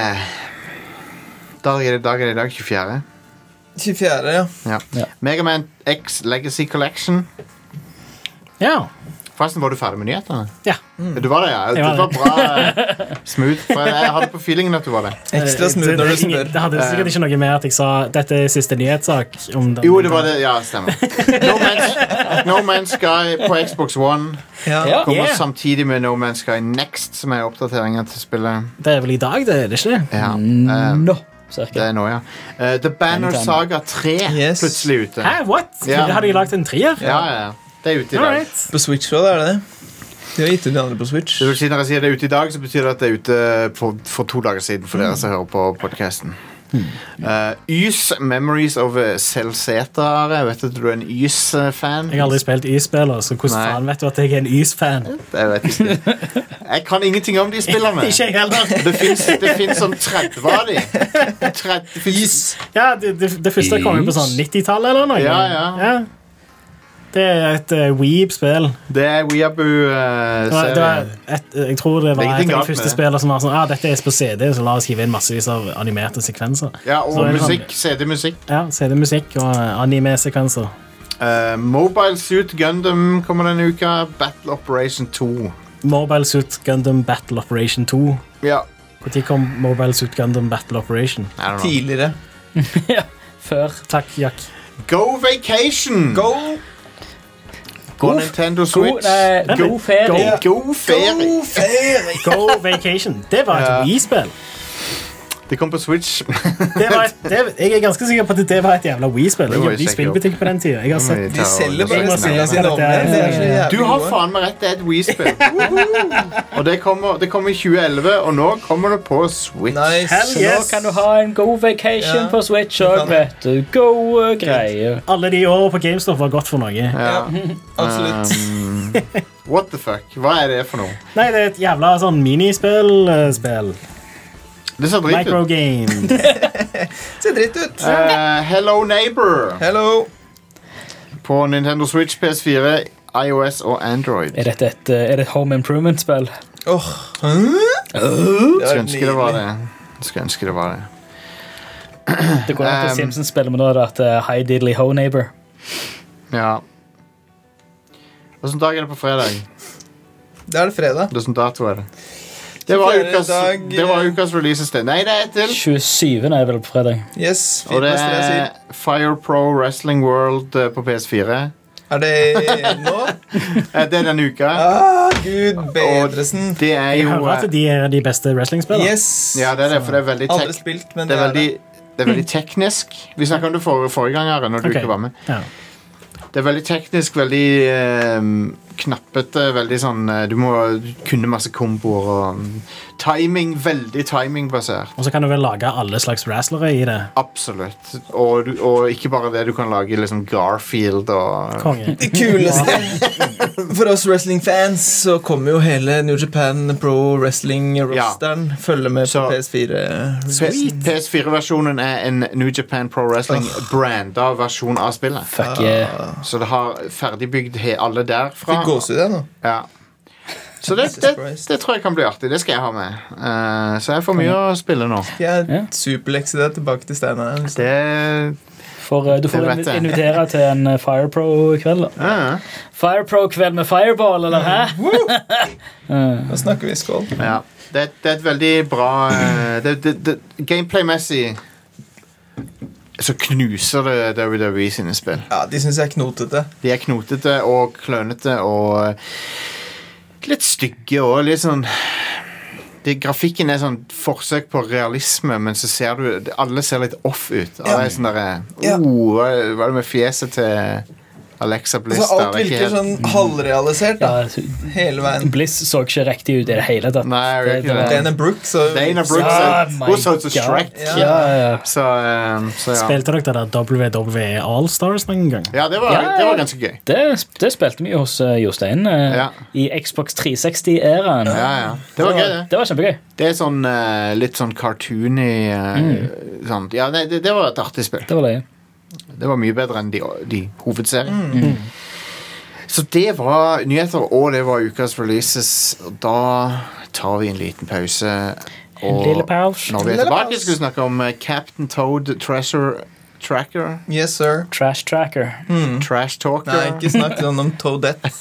dag er det i dag 24. 24, ja. Mega Man X Legacy Collection. Ja. Forresten, var du ferdig med nyhetene? Ja. Du var det, ja. Det var bra smooth. For jeg hadde på feelingen at du var det. Ekstra smooth når du spør. Det hadde sikkert ikke noe med at jeg sa dette er siste nyhetssak. Jo, det var det. Ja, stemmer. No Man's Sky på Xbox One kommer samtidig med No Man's Sky Next, som er oppdateringen til spillet. Det er vel i dag, det er det ikke? Ja. Det er nå, ja. The Banner Saga 3 plutselig ute. Hæ, what? Det hadde jeg lagt en 3-er? Ja. Det er ute i dag. På Switch også, det. De har gitt ut de andre på Switch. Det vil si, når jeg sier det er ute i dag, så betyr det at det er ute for 2 dager siden for dere som hører på podcasten. Ys Memories of Celzeta. Vet du at du er en Ys-fan? Jeg har aldri spilt Ys-spiller, så hvordan faen vet du at jeg er en Ys-fan? Det vet jeg ikke. Jeg kan ingenting om de spillerne. Ikke jeg heller. Det finnes sånn 30 av de. Ys. Ja, det første kom jo på sånn 90-tallet eller noe. Ja. Det er et Weeb-spill. Det er Weeaboo-serien. Jeg tror det var et av de første spillene som var sånn, dette er på CD, så la oss skrive inn massevis av animerte sekvenser. Ja, og musikk, CD-musikk. Ja, CD-musikk og anime-sekvenser. Mobile Suit Gundam kommer denne uka. Battle Operation 2. Mobile Suit Gundam Battle Operation 2. Ja. Hvor kom Mobile Suit Gundam Battle Operation? Tidligere. Ja, før. Takk, Jack. Go Vacation! Go Nintendo Switch. Go ferie. Go Vacation. Det var et Wii-spill. Det kom på Switch. Jeg er ganske sikker på at det var et jævla Wii-spill. Jeg jobbet i spillbutikk på den tiden. De selger bare spillene sine om. Du har faen meg rett, det er et Wii-spill. Og det kom i 2011, og nå kommer det på Switch. Nice. Så nå kan du ha en Go Vacation på Switch og vet du, greier. Alle de årene på GameStop var godt for noe. Ja. Absolutt. What the fuck? Hva er det for noe? Nei, det er et jævla sånn minispill. Det ser dritt ut. Microgame. Ser dritt ut. Hello Neighbor. Hello. På Nintendo Switch, PS4, iOS og Android. Er det et Home Improvement-spill? Skulle ønske det var det. Det går an til Simpsons-spillet, men da er det at Hi Diddly Ho Neighbor. Ja. Hvilken dag er det på fredag? Det er det fredag. Hvilken dato er det? Det var ukas release-sted. Nei, det er til 27. er vel på fredag. Yes, og det er Fire Pro Wrestling World på PS4. Er det nå? Det er denne uka. Gud bedresen. Det er jo Jeg hører at de er de beste wrestling-spillere. Yes. Ja, det er det, for det er veldig Aldri spilt, men det er veldig teknisk. Vi snakket om det forrige gang her, når du ikke var med. Ja. Det er veldig teknisk, veldig knappete, veldig sånn du må kunne masse komboer og veldig timingbasert. Og så kan du vel lage alle slags wrestlere i det. Absolutt. Og ikke bare det, du kan lage liksom Garfield og Konge. Det kuleste. For oss wrestling-fans så kommer jo hele New Japan Pro Wrestling-rosteren følge med på PS4. PS4-versjonen er en New Japan Pro Wrestling-branda versjon av spillet. Fuck yeah. Så det har ferdigbygd alle derfra. Fikk gåse det nå. Ja. Så det tror jeg kan bli artig. Det skal jeg ha med. Så jeg får mye å spille nå. Jeg er superlekse det tilbake til Steinar. Du får invitere til en Fire Pro-kveld. Fire Pro-kveld med Fireball, eller hæ? Nå snakker vi skål. Ja. Det er et veldig bra gameplay-messig så knuser det WWE sine spill. Ja, de synes jeg er knotete. De er knotete og klønete og litt stygge og litt sånn grafikken er sånn forsøk på realisme, men så ser du alle ser litt off ut. Alle er sånn der hva er det med fjeset til Alexa Bliss altså, alt virker helt... sånn halvrealisert da. Hele veien. Bliss så ikke riktig ut i det hele tatt. Nei, Dana Brooks hun så ut som Shrek. Så spilte dere det der WWE All-Stars noen gang? Ja, det var ganske gøy. Det spilte vi hos Jostein i Xbox 360-æraen. Det var gøy det. Det var kjempegøy. Det er sånn litt sånn cartoony sånn. Ja, det var et artig spill. Det var løye. Det var mye bedre enn de hovedseriene. Så det var nyheter, og det var ukas releases. Da tar vi en liten pause. En lille pause. Når vi er tilbake, skal vi snakke om Captain Toad Treasure Tracker. Yes, sir. Trash Tracker. Trash Talker. Nei, ikke snakk sånn om Toadette.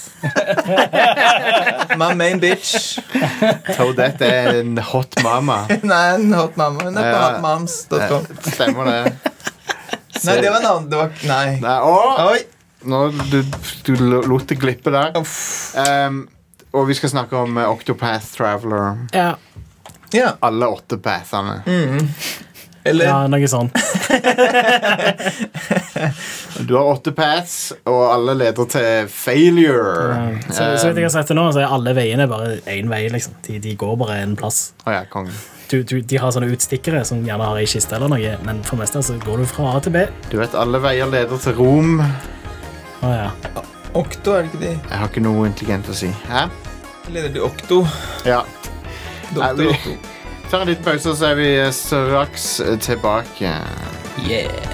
My main bitch. Toadette er en hot mama. Nei, en hot mama. Hun er på hotmoms.com. Stemmer det. Nei, det var en annen. Det var... Nei. Oi. Nå du lot det glippe der. Og vi skal snakke om Octopath Traveler. Ja. Alle 8 pathene. Eller... Ja, noe sånn. Du har 8 paths, og alle leder til failure. Så vidt jeg har sett det nå, så er alle veiene bare en vei, liksom. De går bare en plass. Kongen. De har sånne utstikkere som gjerne har i kiste eller noe, men for mest så går du fra A til B. Du vet, alle veier leder til Rom. Okto, er det ikke de? Jeg har ikke noe intelligent å si. Hæ? Leder til Okto. Ja. Doktor Okto. Tar en liten pause, så er vi straks tilbake. Yeah.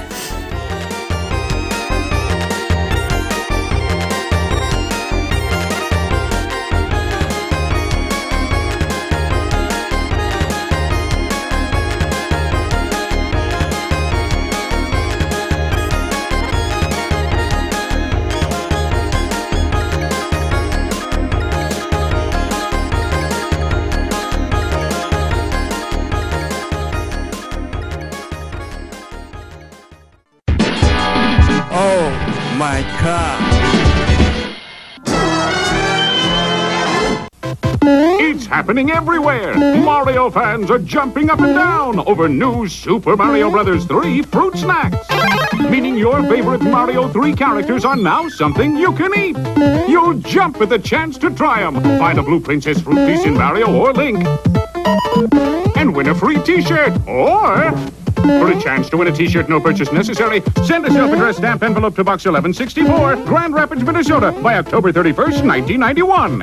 It's happening everywhere. Mario fans are jumping up and down over new Super Mario Bros. 3 fruit snacks. Meaning your favorite Mario 3 characters are now something you can eat. You'll jump at the chance to try them. Find a Blue Princess fruit piece in Mario or Link. And win a free t-shirt. Or... for a chance to win a t-shirt, no purchase necessary, send a self-addressed stamp envelope to Box 1164, Grand Rapids, Minnesota, by October 31st, 1991.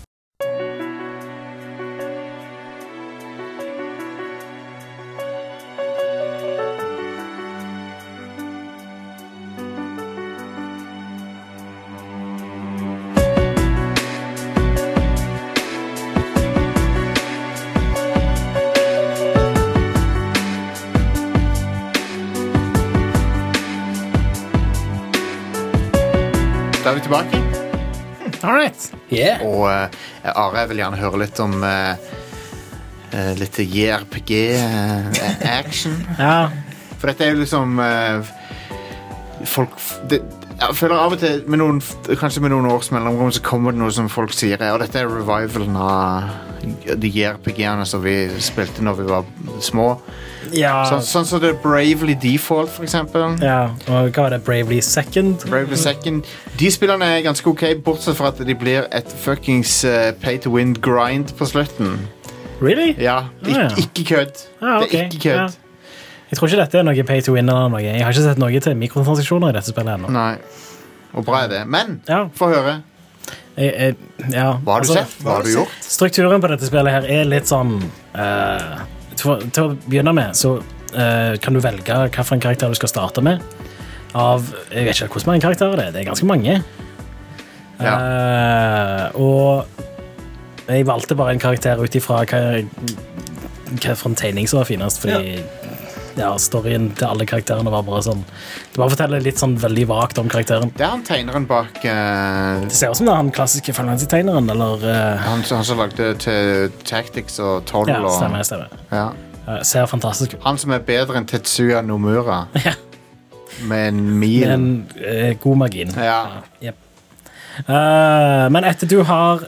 Da er vi tilbake. Alright. Yeah. Og Are vil gjerne høre litt om litt JRPG-action. Ja. For dette er jo liksom folk... jeg føler av og til, kanskje med noen års mellomrom, så kommer det noe som folk sier, og dette er revivalen av de JRPG-ene som vi spilte når vi var små. Ja. Sånn som det Bravely Default, for eksempel. Ja, og hva var det? Bravely Second? Bravely Second. De spillerne er ganske ok, bortsett fra at de blir et fuckings pay-to-win grind på slutten. Really? Ja, ikke kødd. Det er ikke kødd. Ja. Jeg tror ikke dette er noe pay-to-win eller noe. Jeg har ikke sett noe til mikrotransaksjoner i dette spillet ennå. Nei, og bra er det. Men, få høre. Hva har du sett? Hva har du gjort? Strukturen på dette spillet her er litt sånn... til å begynne med, så kan du velge hvilken karakter du skal starte med. Jeg vet ikke hvordan mange karakterer det er. Det er ganske mange. Ja. Og jeg valgte bare en karakter ut ifra hva for en tegning som var finest, fordi storyen til alle karakterene var bare sånn... Det bare forteller litt sånn veldig vagt om karakteren. Det er han tegneren bak... Det ser ut som det er han klassiske Final Fantasy-tegneren, eller... Han som lagde til Tactics og 12 stemmer. Ja. Ser fantastisk ut. Han som er bedre enn Tetsuya Nomura. Ja. med en mil. En god margin. Ja. Yep. Men etter du har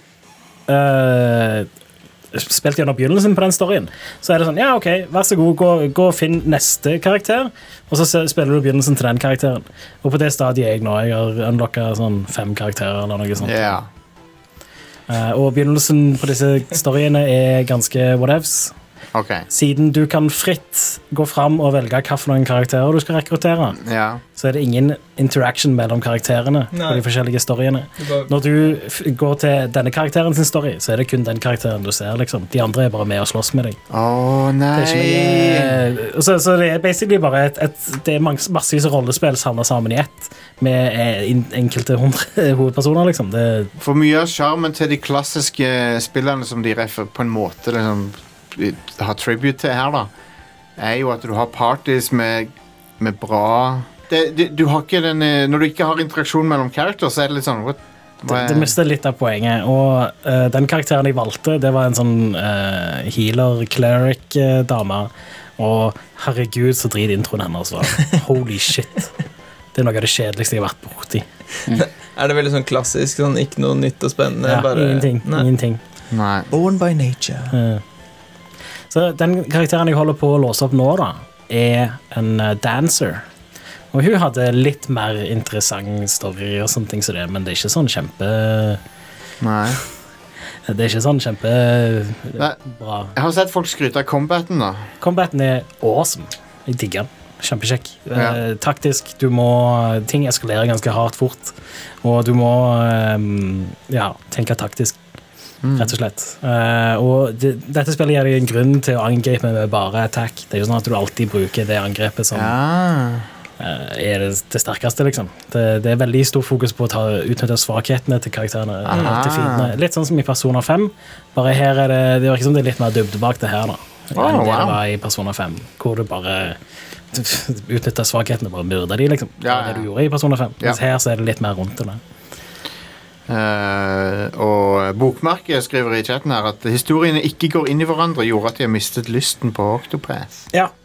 spilt gjennom begynnelsen på den storyen, så er det sånn, ja, ok, vær så god, gå og finn neste karakter, og så spiller du begynnelsen til den karakteren. Og på det stadiet jeg nå, jeg har unlocket sånn 5 karakterer eller noe sånt. Yeah. Og begynnelsen på disse storyene er ganske whatevs. Okay. Siden du kan fritt gå fram og velge hva for noen karakterer du skal rekruttere, så er det ingen interaction mellom karakterene på de forskjellige storyene. Når du går til denne karakteren sin story, så er det kun den karakteren du ser, liksom. De andre er bare med og slåss med deg. Nei. Så det er basically bare det er massevis av rollespill samlet sammen i ett, med enkelte 100 hovedpersoner, liksom. For mye av charmen til de klassiske spillene som de på en måte, liksom, har tribute til her da, er jo at du har parties med bra du har ikke den, når du ikke har interaksjon mellom characters, så er det litt sånn det mister litt av poenget. Og den karakteren jeg valgte, det var en sånn healer cleric dame, og herregud så drit introen hennes var. Holy shit, det er noe av det kjedeligste jeg har vært borti. Er det veldig sånn klassisk, sånn ikke noe nytt og spennende? Bare, ingenting. Nei. Born by nature. Så den karakteren jeg holder på å låse opp nå da, er en dancer. Og hun hadde litt mer interessant story og sånne ting som det, men det er ikke sånn Nei. Det er ikke sånn bra. Jeg har sett folk skryte av combaten da. Combaten er awesome. Jeg digger den. Kjempekjekk. Taktisk, ting eskalerer ganske hardt fort, og du må tenke taktisk. Rett og slett. Og dette spillet gir deg en grunn til å angripe med bare attack. Det er jo sånn at du alltid bruker det angrepet som er det sterkeste, liksom. Det er veldig stor fokus på å utnytte svakhetene til karakterene. Til fiendene. Litt sånn som i Persona 5. Bare her det virker som det er litt mer dybde bak det her da. Enn det var i Persona 5, hvor du bare utnytter svakhetene, bare myrder de, liksom. Det var det du gjorde i Persona 5. Mens her så er det litt mer rundt det. Og Bokmerket skriver i chatten her at historiene ikke går inn i hverandre, gjorde at de har mistet lysten på Octopath.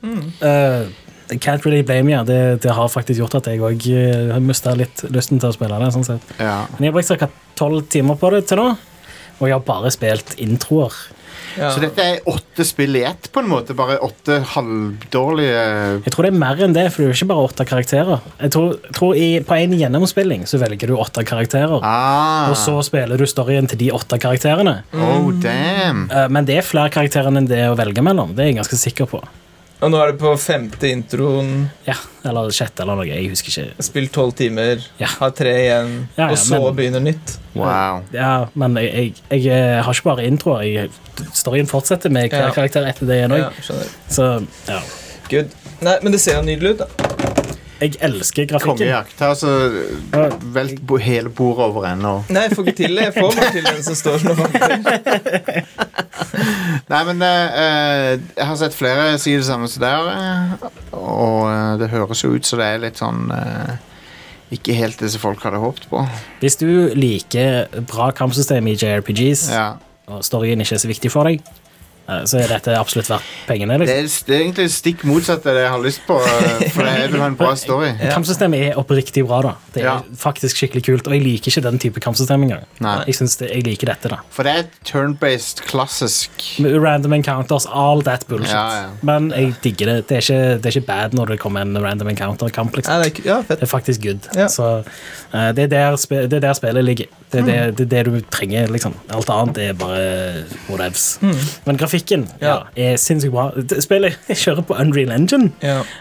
Can't really blame you. Det har faktisk gjort at jeg også har mistet litt lysten til å spille det, sånn sett. Men jeg har brukt ca. 12 timer på det til nå, og jeg har bare spilt introer. Så dette er 8 spill i ett på en måte, bare 8 halvdårlige. Jeg tror det er mer enn det, for det er ikke bare 8 karakterer. Jeg tror på en gjennomspilling så velger du 8 karakterer, og så spiller du storyen til de 8 karakterene. Damn. Men det er flere karakterer enn det å velge mellom, det er jeg ganske sikker på. Og nå er det på 5. introen. Ja, eller 6. eller noe, jeg husker ikke. Spilt 12 timer, har 3 igjen, og så begynner nytt. Wow. Ja, men jeg har ikke bare introer. Storyen fortsetter med hver karakter etter det igjen også. Så, Good. Nei, men det ser jo nydelig ut da. Jeg elsker grafikken. Kongejakt. Ta altså velt hele bordet over ende. Nei, jeg får ikke til det. Jeg får bare til den som står sånn og Nei, men jeg har sett flere si det samme som der, og det høres jo ut så det er litt sånn ikke helt det som folk hadde håpet på. Hvis du liker bra kampsystem i JRPGs, og storyen ikke er så viktig for deg, så er dette absolutt verdt pengene, liksom. Det er egentlig stikk motsatt av det jeg har lyst på, for jeg vil ha en bra story. Kampsystemet er oppriktig bra da. Det er faktisk skikkelig kult, og jeg liker ikke den type kampsystem engang. Jeg liker dette da. For det er turn-based klassisk. Med random encounters, all that bullshit. Men jeg digger det. Det er ikke bad når det kommer en random encounter-kamp, liksom. Det er faktisk good. Så det er der spillet ligger. Det er det du trenger, liksom. Alt annet er bare whatevs. Men grafikken er sinnssykt bra. Spillet kjører på Unreal Engine.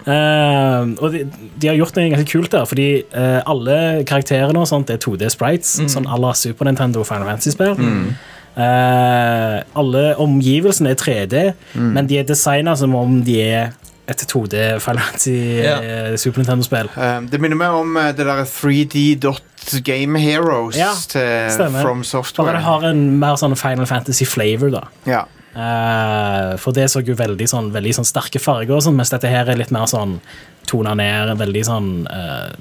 Og de har gjort noe ganske kult der, fordi alle karakterene og sånt er 2D-sprites, sånn à la Super Nintendo Final Fantasy-spill. Alle omgivelsene er 3D, men de er designet som om de er et 2D Final Fantasy Super Nintendo-spill. Det minner meg om det der 3D Game Heroes til From Software. Bare det har en mer sånn Final Fantasy-flavor da. For det så jo veldig sånn sterke farger og sånn, mens dette her er litt mer sånn tonet ned, veldig sånn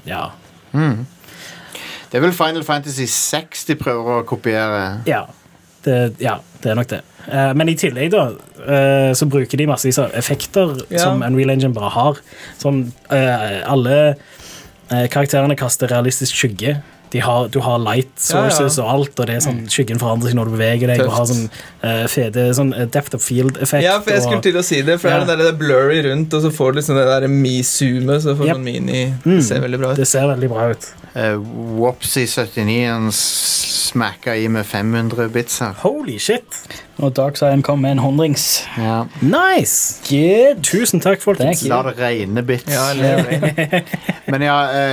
Det er vel Final Fantasy 6 de prøver å kopiere. det er nok det. Men i tillegg da, så bruker de masse effekter som Unreal Engine bare har. Som alle karakterene kaster realistisk skygge. Du har light sources og alt, og det er sånn skyggen forandrer seg når du beveger deg, og har sånn fede sånn depth of field-effekt. Ja, for jeg skulle til å si det, for det er blurry rundt, og så får du liksom det der mi-zoomet, så får sånn mini. Det ser veldig bra ut. Det ser veldig bra ut. Wopsy 79 han smakka i med 500 bits her. Holy shit! Og Darkside kom med en 100-rings. Ja. Nice! Good. Tusen takk, folkens. La det regne bits. Ja, men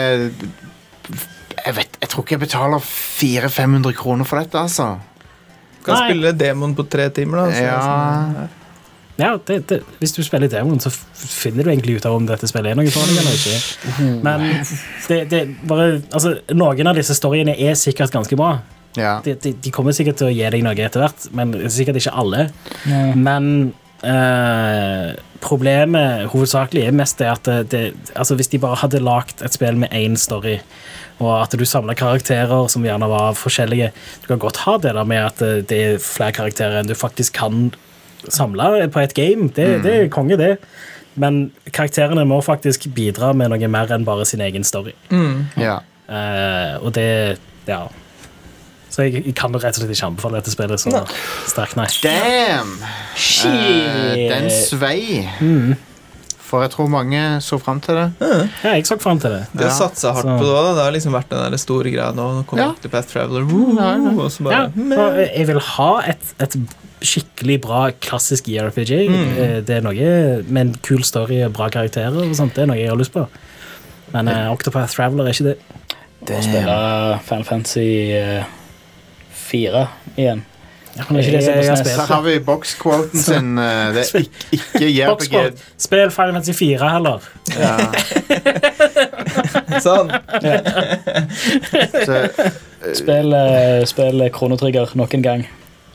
jeg tror ikke jeg betaler 400-500 kroner for dette, altså. Kan spille demoen på 3 timer, da. Ja, hvis du spiller demoen, så finner du egentlig ut av om dette spillet er noe for deg eller ikke. Men det bare, altså, noen av disse storyene er sikkert ganske bra. Ja. De kommer sikkert til å gi deg noe etter hvert, men sikkert ikke alle. Men problemet hovedsakelig er mest det at altså hvis de bare hadde lagt et spill med en story, og at du samler karakterer som gjerne var forskjellige, du kan godt ha det der med at det er flere karakterer enn du faktisk kan samle på et game, det er konge det, men karakterene må faktisk bidra med noe mer enn bare sin egen story. Og det, så jeg kan rett og slett ikke anbefale dette spillet så sterkt, nei. Damn! Den svei. For jeg tror mange så frem til det. Ja, jeg så frem til det. De har satset hardt på det, det har liksom vært den der store greia nå. Nå kommer Octopath Traveler. Og så bare, jeg vil ha et skikkelig bra klassisk JRPG. Det er noe med en kul story og bra karakterer og sånt. Det er noe jeg har lyst på. Men Octopath Traveler er ikke det. Å spille Final Fantasy 4 igjen. Så har vi box-quoten sin. Det er ikke JRPG. Spill Final Fantasy 4 heller. Sånn. Spill Chrono Trigger nok en gang.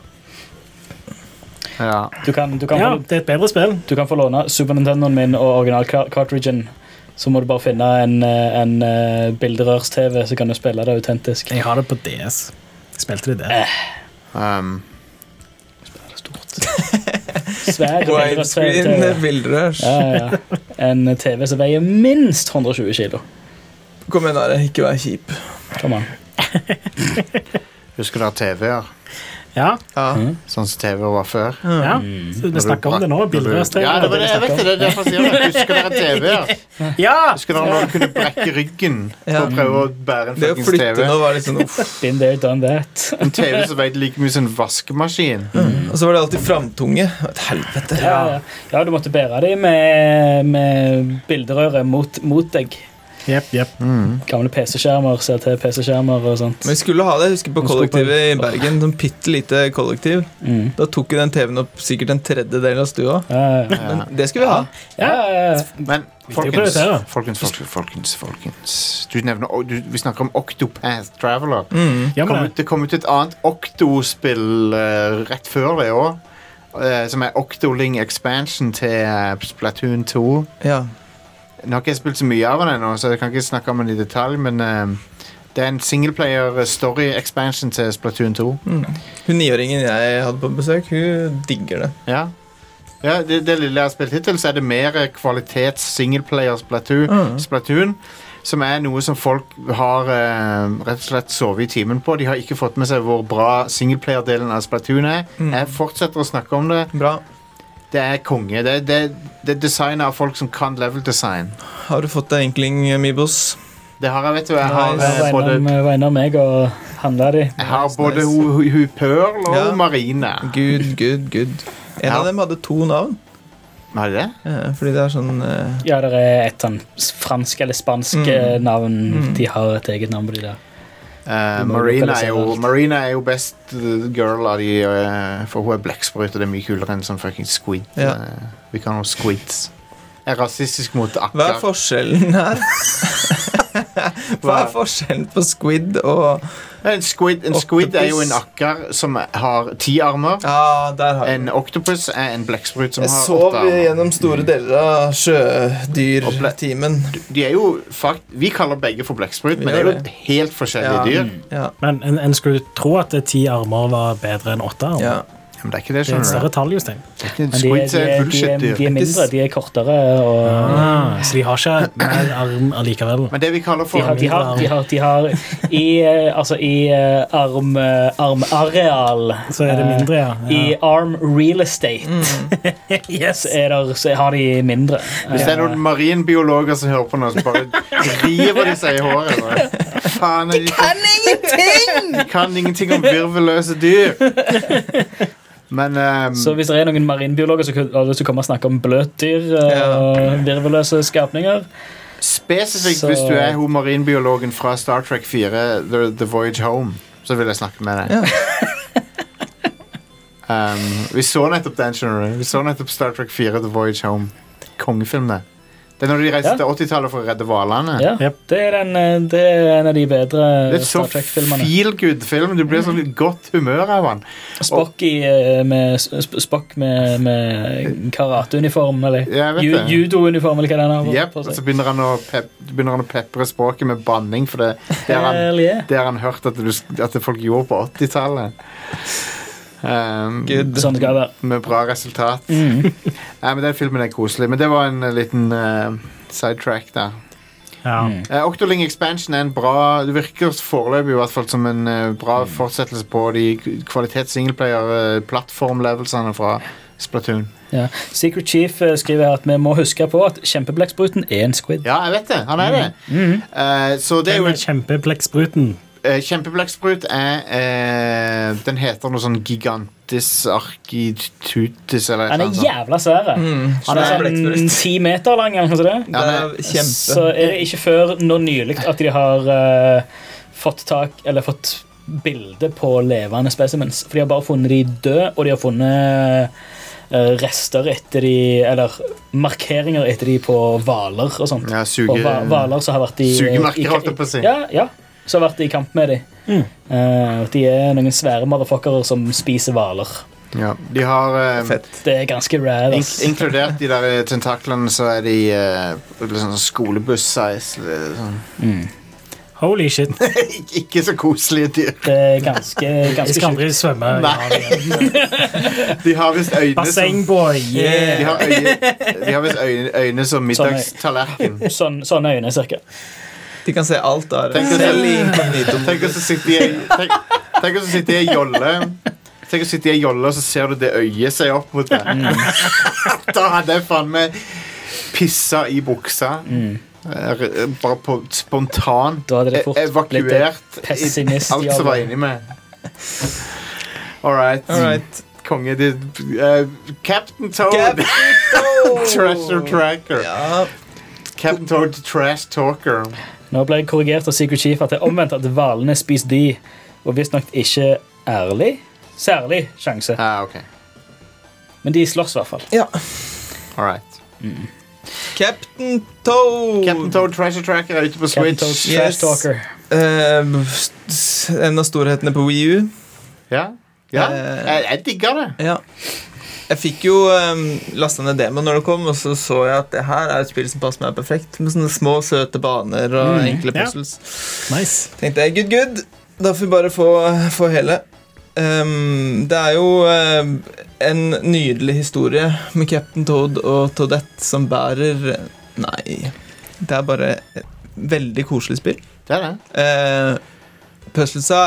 Du kan det er et bedre spill. Du kan få låne Super Nintendoen min og original-cartridgen. Så må du bare finne en bilderørs-TV, så kan du spille det autentisk. Jeg har det på DS. Jeg spilte det der. Widescreen bilderørs. En TV som veier minst 120 kilo. Kom igjen, Are, ikke vær kjip. Kom an. Husker du TV-er? Ja. Sånn som TV var før. Ja, vi snakker om det nå, bilderørs-TV. Ja, jeg vet det, derfor sier jeg. Husker dere TV-er? Ja! Husker dere når du kunne brekke ryggen for å prøve å bære en det å fuckings flytte TV? nå var litt sånn Been there, done that. En TV som veide like mye som en vaskemaskin. Og så var det alltid framtunge. Et helvete. Ja, du måtte bære dem med bilderøret mot deg. Gamle PC-skjermer, CRT-PC-skjermer og sånt. Men vi skulle ha det, jeg husker på kollektivet i Bergen, sånn pittelite kollektiv. Da tok den TV-en opp sikkert en tredjedel av stua. Men det skulle vi ha. Men folkens vi snakker om Octopath Traveler. Det kom ut et annet Octo-spill rett før det også, som er Octoling Expansion til Splatoon 2. Nå har ikke jeg spilt så mye av den ennå, så jeg kan ikke snakke om den i detalj, men det er en singleplayer story expansion til Splatoon 2. Hun 9-åringen jeg hadde på besøk, hun digger det. Ja, det lille jeg har spilt hittil, så er det mer kvalitets singleplayer Splatoon, som er noe som folk har rett og slett sovet i timen på. De har ikke fått med seg hvor bra singleplayer-delen av Splatoon er. Jeg fortsetter å snakke om det. Bra. Det er konge. Det er designet av folk som kan level design. Har du fått deg enkling, Mibos? Det har jeg, vet du. Jeg har venner meg og handler de. Jeg har både Pearl og Marina. Good. En av dem hadde 2 navn. Var det det? Ja, fordi det er sånn Ja, det er et sånn fransk eller spansk navn. De har et eget navn på de der. Marina er jo best girl av de, for hun er blekksprøyt, og det er mye kulere enn sånn fucking squid. Vi kan ha squids. Er rasistisk mot akkar. Hva er forskjellen her? Hva forskjellen på squid og En squid er jo en akkar som har 10 armer. der har En octopus er en blekksprut som Jeg har 8 sov armer. gjennom store deler av sjødyrtimen. De er jo vi kaller begge for blekksprut, men det er jo helt forskjellige dyr. Ja. Men en skulle tro at 10 armer var bedre enn 8 armer. Ja. Men det er ikke det, Det er et skjønner større du. tall, Jostein. Squids er bullshit-dyr. De er mindre, de er kortere og Så de har ikke mer arm allikevel. Men det vi kaller for de har i armareal Så er det mindre, ja. I arm real estate Yes. så har de mindre. Hvis det er noen marinbiologer som hører på nå, så bare river de seg i håret. Bare. Faen, de kan ingenting! De kan ingenting om virvelløse dyr. Men Så hvis det er noen marinbiologer som kan komme og snakke om bløtdyr og virvelløse skapninger spesifikt hvis du er marinbiologen fra Star Trek 4 The Voyage Home, så vil jeg snakke med deg. Vi så nettopp den, skjønner du. Vi så nettopp Star Trek 4 The Voyage Home. Kongefilm, det. Det er når de reiser til 80-tallet for å redde hvalene. Ja, det er en av de bedre Det er så Star Trek-filmene. feel-good-film. Du blir sånn litt godt humør av han. Spock med karateuniform, eller Jeg vet det. judouniform, eller hva det er. Yep, og så begynner han å pepre språket med banning, for det har han hørt at folk gjorde på 80-tallet. Sånn skal det være. Med bra resultat. Nei, men den filmen er koselig. Men det var en liten sidetrack der. Octoling Expansion er en bra. Det virker foreløpig i hvert fall som en bra fortsettelse på de kvalitets-singleplayer-plattform-levelsene fra Splatoon. Ja. Secret Chief skriver at vi må huske på at kjempeblekkspruten er en squid. Ja, jeg vet det. Han er det. Så det er jo Kjempeblekkspruten. Kjempeblekksprut er den heter noe sånn Gigantis Architutis eller Han er jævla svære. Han er sånn 10 meter lang eller noe sånt. Det er kjempe. Så er det ikke før nå nylig at de har fått bilde på levende specimens. For de har bare funnet de døde, og de har funnet rester etter de, eller markeringer etter de på hvaler og sånt. Ja, hvaler som har vært i sugemerker, holdt jeg på å si. Ja, så har vært i kamp med de. De er noen svære motherfuckere som spiser hvaler. Ja, de har Det er ganske rad. inkludert de der tentaklene, så er de sånn skolebuss-size. Sånn. Holy shit. Ikke så koselige dyr. Det er ganske Jeg skal aldri svømme. De har vist øyne Bassengboy. De har vist øyne som middagstallerken. Sånne øyne, cirka. De kan se alt der. Tenk å sitte i en jolle. Tenk å sitte i en jolle, og så ser du det øyet seg opp mot deg. Da hadde jeg faen meg pissa i buksa. Bare på spontant evakuert alt som var inni meg. Alright. Konge. Captain Toad. Treasure Tracker. Captain Toad Trash Talker. Nå ble jeg korrigert av Secret Chief at det er omvendt at hvalene spiser de, og visst nok ikke særlig sjanse. Okay. Men de slåss i hvert fall. Ja. Alright. Captain Toad Treasure Tracker er ute på Switch. Trash Talker. En av storhetene på Wii U. Ja. Jeg digger det. Ja. Jeg fikk jo lastet ned demo når det kom, og så jeg at det her er et spill som passer meg perfekt, med sånne små, søte baner og enkle puzzles. Nice. Tenkte jeg, good. Da får vi bare få hele. Det er jo en nydelig historie med Captain Toad og Toadette som bærer. Nei, det er bare et veldig koselig spill. Det er det. Puzzlesa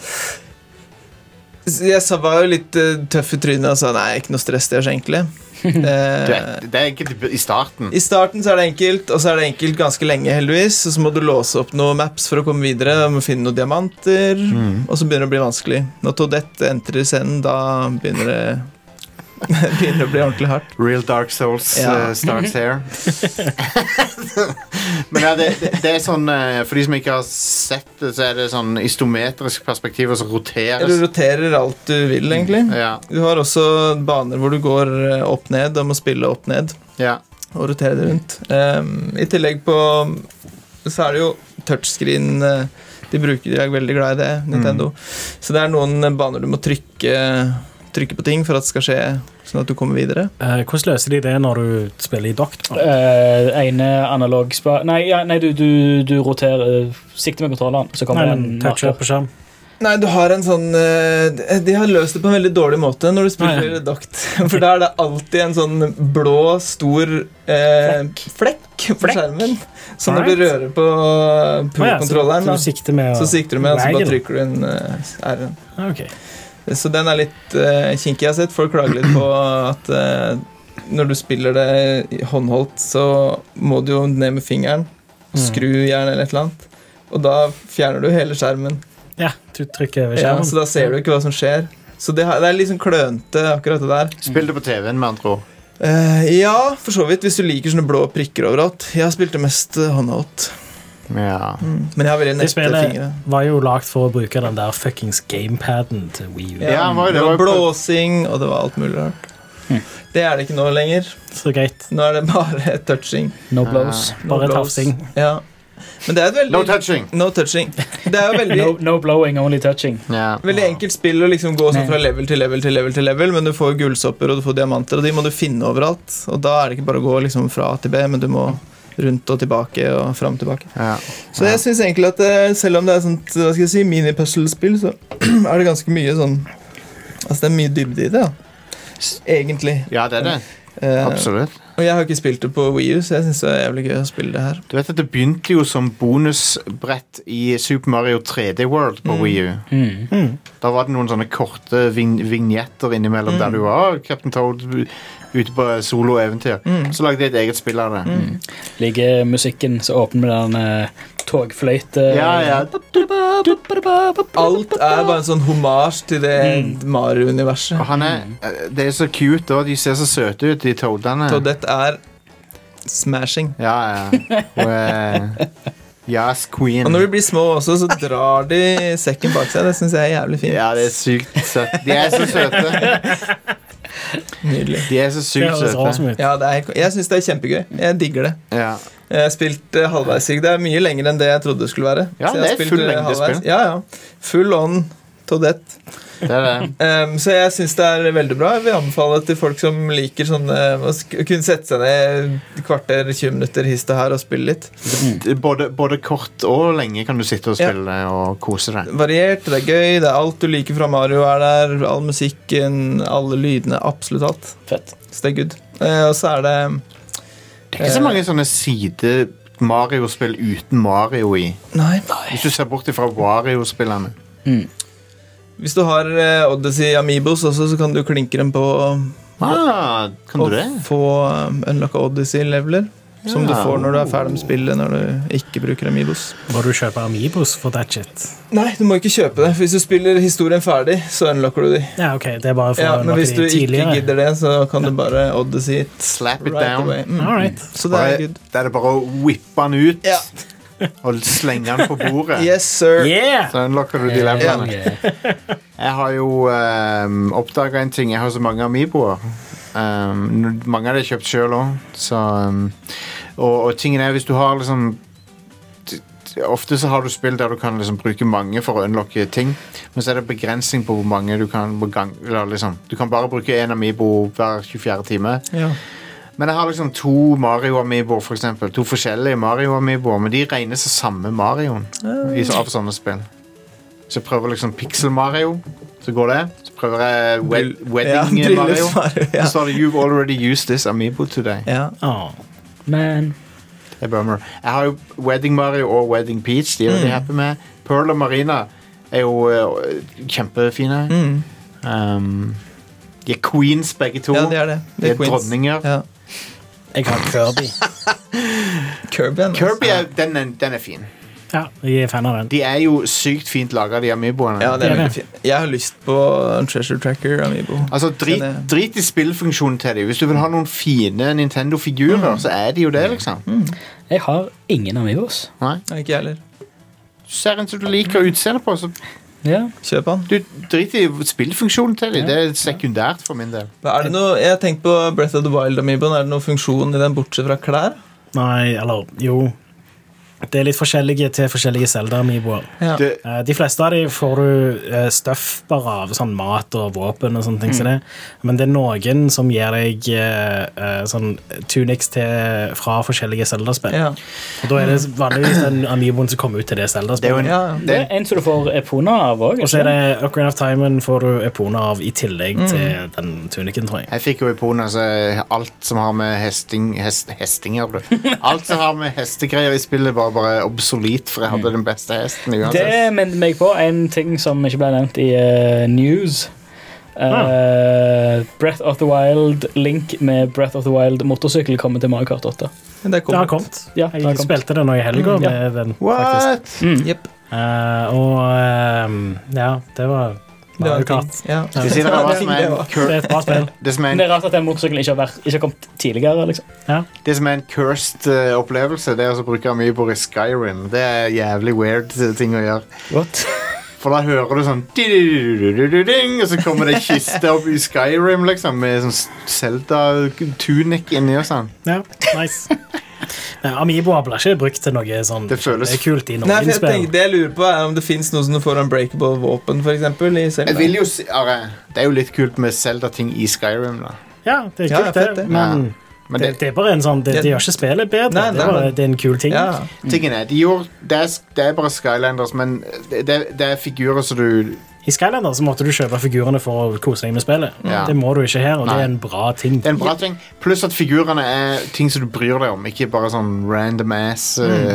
jeg var jo litt tøff i trynet og sa nei, ikke noe stress, det er så enkelt. Det er enkelt i starten. I starten så er det enkelt, og så er det enkelt ganske lenge heldigvis, og så må du låse opp noen maps for å komme videre, og må finne noen diamanter, og så begynner det å bli vanskelig. Når Toadette entrer scenen, da begynner det å bli ordentlig hardt. Real Dark Souls starts here. Men ja, det er sånn, for de som ikke har sett det, så er det sånn isometrisk perspektiv, og så roteres. Du roterer alt du vil, egentlig. Ja. Du har også baner hvor du går opp-ned, og må spille opp-ned. Ja. Og rotere det rundt. I tillegg så er det jo touchscreen. De er veldig glad i det, Nintendo. Så det noen baner du må trykke på ting for at det skal skje, sånn at du kommer videre. Hvordan løser de det når du spiller i dokt? Ene analog Nei, du roterer sikter med kontrolleren, så kommer det en toucher på skjerm. Nei, du har en sånn de har løst det på en veldig dårlig måte når du spiller dokt. For da det alltid en sånn blå, stor flekk på skjermen. Så når du rører på kontrolleren, så sikter du med, og så bare trykker du inn R-en. Okay. Så den litt kinkig. Jeg har sett folk klage litt på at når du spiller det håndholdt, så må du jo ned med fingeren og skru gjerne eller et eller annet. Og da fjerner du hele skjermen. Ja, du trykker over skjermen. Ja, så da ser du ikke hva som skjer. Så det liksom klønte akkurat det der. Spill det på TV-en med andre ord. Ja, for så vidt, hvis du liker sånne blå prikker overalt. Jeg har spilt det mest håndholdt. Ja. Men jeg har veldig nette fingre. Det spillet var jo lagt for å bruke den der fuckings gamepaden til Wii U. Ja, det var blåsing, og det var alt mulig rart. Det det ikke nå lenger. Så greit. Nå det bare touching. No blows. Bare tafsing. Ja. Men det et veldig No touching. No touching. Det jo veldig no blowing, only touching. Veldig enkelt spill å liksom gå sånn fra level til level til level til level, men du får gullsopper og du får diamanter, og de må du finne overalt. Og da det ikke bare å gå liksom fra A til B, men du må rundt og tilbake og frem og tilbake. Så jeg synes egentlig at selv om det sånt, hva skal jeg si, mini-puzzle-spill, så det ganske mye sånn, altså det mye dybde i det, egentlig. Ja, det det. Absolutt. Og jeg har ikke spilt det på Wii U, så jeg synes det jævlig gøy å spille det her. Du vet at det begynte jo som bonusbrett i Super Mario 3D World på Wii U. Da var det noen sånne korte vignetter innimellom der du var Captain Toad ute på solo-eventyr. Så lagde jeg et eget spill av det. Ligger musikken så åpen med den togfløyte. Ja. Alt bare en sånn hommage til det Mario-universet. Det så cute da, de ser så søte ut, de Toadene. Toadette smashing. Ja. Yes, queen. Og når de blir små også, så drar de sekken bak seg. Det synes jeg jævlig fint. Ja, det sykt søtt. De så søte. Nydelig. De så sykt søte. Ja, jeg synes det kjempegøy. Jeg digger det. Ja. Jeg har spilt halvveis. Det mye lenger enn det jeg trodde det skulle være. Ja, så det full lengdespill. Ja. Full on Toadette. Det. Så jeg synes det veldig bra. Jeg vil anbefale til folk som liker sånn å kunne sette seg ned kvarter, 20 minutter hist og her og spille litt. Både kort og lenge kan du sitte og spille og kose deg. Variert, det gøy, det alt du liker fra Mario der, all musikken, alle lydene, absolutt alt. Fett. Så det good. Og så det Det ikke så mange sånne side Mario-spill uten Mario i. Nei. Hvis du ser bort fra Wario-spillene. Hvis du har Odyssey Amiibos også, så kan du klinke dem på kan du det? Få unlocka Odyssey-leveler som du får når du ferdig med spillet, når du ikke bruker Amiibos. Må du kjøpe Amiibos for that shit? Nei, du må ikke kjøpe det. Hvis du spiller historien ferdig, så unlocker du de. Ja, ok, det bare for men hvis du ikke gidder det, så kan du bare Odyssey slap it down. Alright. Så det good. Det det bare å whippe den ut. Ja. Og slenge den på bordet. Yes, sir. Yeah. Så unlocker du de levelene. Jeg har jo oppdaget en ting. Jeg har så mange Amiiboer. Mange av det kjøpt selv også. Og tingen hvis du har liksom ofte så har du spill der du kan liksom bruke mange for å unlocke ting, men så det begrensning på hvor mange du kan på gang, eller liksom, du kan bare bruke en Amiibo hver 24 time. Ja. Men jeg har liksom 2 Mario-amiiboer, for eksempel. 2 forskjellige Mario-amiiboer, men de regnes som samme Marioen av sånne spill. Så jeg prøver liksom Pixel Mario, så går det. Så prøver jeg Wedding Mario. Så står det You've already used this amiibo today. Ja. Man. Det bummer. Jeg har jo Wedding Mario og Wedding Peach, de veldig happy med. Pearl og Marina jo kjempefine. De queens begge to. Ja, det. De dronninger. Ja. Jeg har Kirby. Kirby, den fin. Ja, jeg fan av den. De jo sykt fint laget, de Amiiboene. Ja, det veldig fint. Jeg har lyst på en Treasure Tracker Amiibo. Altså, drit i spillfunksjonen til dem. Hvis du vil ha noen fine Nintendo-figurer, så de jo det, liksom. Jeg har ingen Amiibos. Nei, ikke jeg heller. Du ser en som du liker utseende på, så kjøp han. Du driter i spillfunksjonen til dem. Det sekundært for min del. Det noe, jeg har tenkt på Breath of the Wild Amiiboen. Det noen funksjon i den bortsett fra klær? Nei, eller jo. Det litt forskjellige til forskjellige Zelda-amiiboer. De fleste av de får du stuff bare av, sånn mat og våpen og sånne ting som det. Men det noen som gir deg sånn tunics fra forskjellige Zelda-spill. Og da det vanligvis den amiiboen som kommer ut til det Zelda-spillet. Det en som du får Epona av også. Og så det Ocarina of Time får du Epona av i tillegg til den tunicen, tror jeg. Jeg fikk jo Epona, så alt som har med hestinger, alt som har med hestegreier i spillet bare obsolet, for jeg hadde den beste hesten uansett. Det minner meg på en ting som ikke ble nevnt i news. Breath of the Wild, Link med Breath of the Wild motorsykkel kommer til Mario Kart 8. Det har kommet. Jeg spilte det nå i helgen med den, faktisk. Yep. Det var Mario Kart. Det er et bra spill. Det er rart at den motorsykkelen ikke har kommet tidligere. Liksom. Det som en cursed opplevelse, det å bruke amiiboer i Skyrim. Det er jævlig weird ting å gjøre. What? For da hører du sånn og så kommer det kiste opp i Skyrim liksom, med sånn Zelda-tunic inni og sånn. Ja, nice. Amiiboer blir ikke brukt til noe sånn. Det føles kult i noen spill. Det jeg lurer på om det finnes noe som du får unbreakable våpen, for eksempel, i Zelda. Jeg vil jo si, det er jo litt kult med Zelda-ting i Skyrim da. Ja, det er kult det. Men det er bare en sånn, det gjør ikke spillet bedre. Det er en kul ting. Tingen det er bare Skylanders, men det er figurer som du... I Skylanders så måtte du kjøpe figurene for å kose deg med spillet. Det må du ikke her, og det er en bra ting. Det er en bra ting, pluss at figurene er ting som du bryr deg om, ikke bare sånn random ass...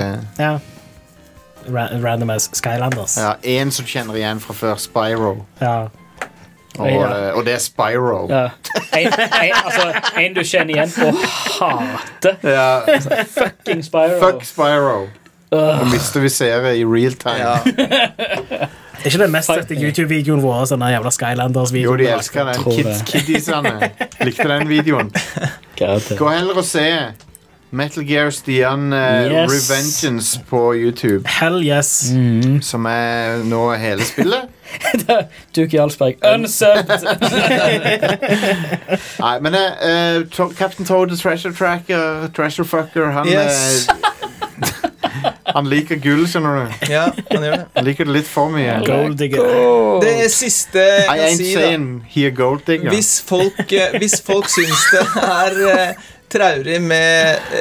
Random ass Skylanders. Ja, en som kjenner igjen fra før, Spyro. Ja. Og det er Spyro. En du kjenner igjen og hater. Fucking Spyro. Fuck Spyro. Og mister vi seere i real time. Det er ikke den mest sette YouTube-videoen vår, sånne jævla Skylanders-videoen. Jo, de elsker den. Kiddiesene likte den videoen. Gå heller og se Metal Gear Stian Revengeance på YouTube. Hell yes. Som er nå hele spillet. Duke Jarlsberg unsubbed. Nei, men Captain Toad the Treasure Tracker, Treasure Fucker, han liker gull, skjønner du. Ja, han gjør det. Han liker det litt for mye. Gold digger. Det siste jeg kan si, saying he a gold digger. Hvis folk syns det er traurig med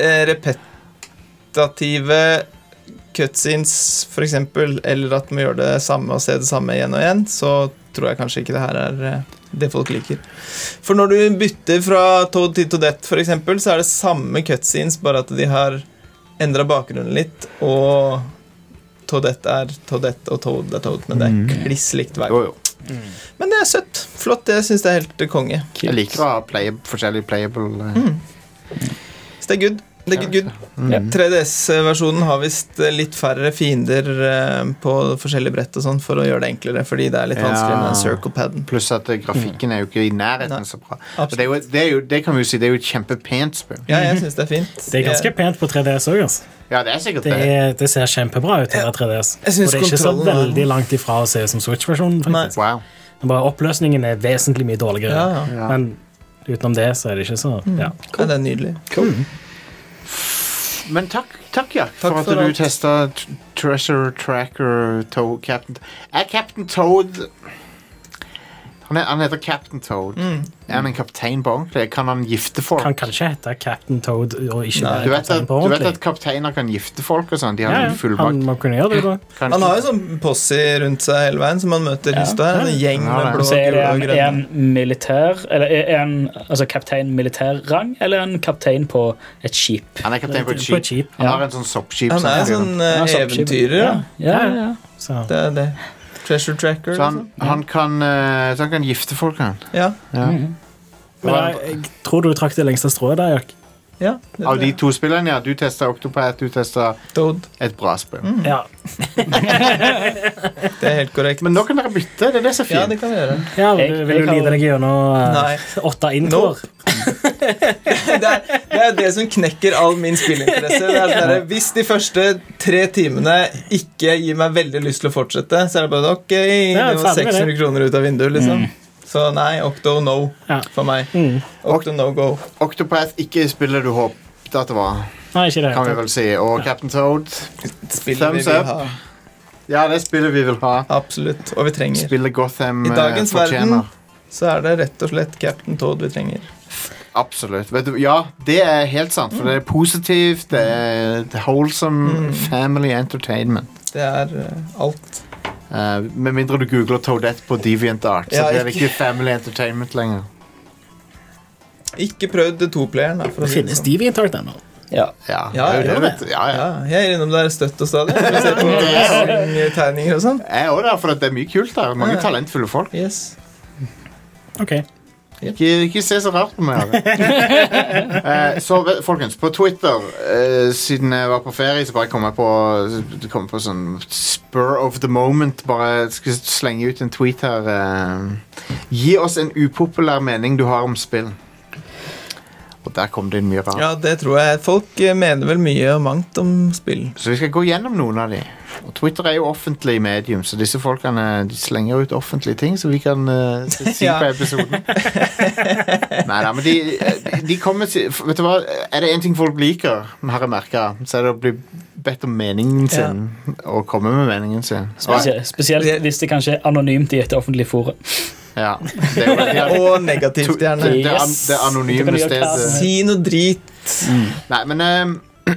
repetitive cutscenes, for eksempel, eller at man gjør det samme og ser det samme igjen og igjen, så tror jeg kanskje ikke det her er det folk liker. For når du bytter fra Toad til Toadette, for eksempel, så er det samme cutscenes, bare at de har endret bakgrunnen litt, og Toadette er Toadette, og Toad er Toad, men det er kliss likt hver gang. Men det er søtt, flott, jeg synes det er helt konge. Jeg liker å ha forskjellige playable... Så det er good. Det er good. 3DS-versjonen har vist litt færre fiender på forskjellige brett og sånt, for å gjøre det enklere, fordi det er litt vanskelig med den circle-padden. Pluss at grafikken er jo ikke i nærheten så bra. Det kan vi jo si, det er jo et kjempepent spill. Ja, jeg synes det er fint. Det er ganske pent på 3DS også. Ja, det er sikkert det ser kjempebra ut til 3DS. Og det er ikke så veldig langt ifra å se som Switch-versjonen, faktisk. Wow. Bare oppløsningen er vesentlig mye dårligere. Men utenom det så er det ikke så... Ja, det er nydelig. Cool. Men takk, Jack, for at du testet Treasure Tracker Captain. Captain Toad... Han heter Captain Toad. Er han en kaptein på ordentlig? Kan han gifte folk? Han kan ikke hete Captain Toad og ikke være kaptein på ordentlig. Du vet at kapteiner kan gifte folk og sånn? De har han må kunne gjøre det da. Han har jo sånn posse rundt seg hele veien som han møter hysta her. En gjeng med blå og grønne. Er han militær, eller er han kaptein militærrang, eller er han kaptein på et skip? Han er kaptein på et skip. Han har en sånn soppskip. Han er sånn eventyrer. Ja. Det er det. Treasure Tracker. Så han kan gifte folk, han. Ja. Men jeg tror du trakk det lengste strået der, Jack. Ja, av de to spillene, du testet Octopath, du testet Toad. Et bra spill. Ja. Det er helt korrekt. Men nå kan dere bytte, det er det så fint. Ja, det kan vi gjøre. Ja, vil du lide deg gjennom 8 introer? Det er det som knekker all min spillinteresse. Det er sånn, hvis de første 3 timene ikke gir meg veldig lyst til å fortsette, så er det bare ok, det var 600 kroner ut av vinduet, liksom. Så nei, Octo no for meg. Octo no go. Octopath ikke spillet du håpte at det var. Nei, ikke det. Kan vi vel si. Og Captain Toad. Thumbs up. Ja, det spillet vi vil ha. Absolutt, og vi trenger. Spillet Gotham I dagens fortjener. verden så er det rett og slett Captain Toad vi trenger. Absolutt. Vet du, ja, det er helt sant, for det er positivt, det er wholesome family entertainment. Det er alt. Med mindre du googler Toadette på DeviantArt, så blir det ikke family entertainment lenger. Ikke prøvd det 2-playeren. Det finnes DeviantArt ennå. Ja. Jeg er innom der støtt og stadig. For å se på tegninger og sånn. Jeg er også der, for det er mye kult der. Mange talentfulle folk. Yes. Ok. Ikke se så rart på meg. Så folkens, på Twitter, siden jeg var på ferie, så bare kom jeg på sånn spur of the moment. Bare skal slenge ut en tweet her. Gi oss en upopulær mening du har om spill. Og der kom det inn mye rart. Ja, det tror jeg. Folk mener vel mye og mangt om spill. Så vi skal gå gjennom noen av de. Og Twitter er jo offentlig medium, så disse folkene de slenger ut offentlige ting, så vi kan si på episoden. Neida, men de kommer vet du hva, er det en ting folk liker, har jeg merket, så er det å bli bedt om meningen sin, og komme med meningen sin. Spesielt hvis det kanskje er anonymt i et offentlig forum. Ja. Og negativt, gjerne. Det anonyme stedet. Si noe drit. Nei, men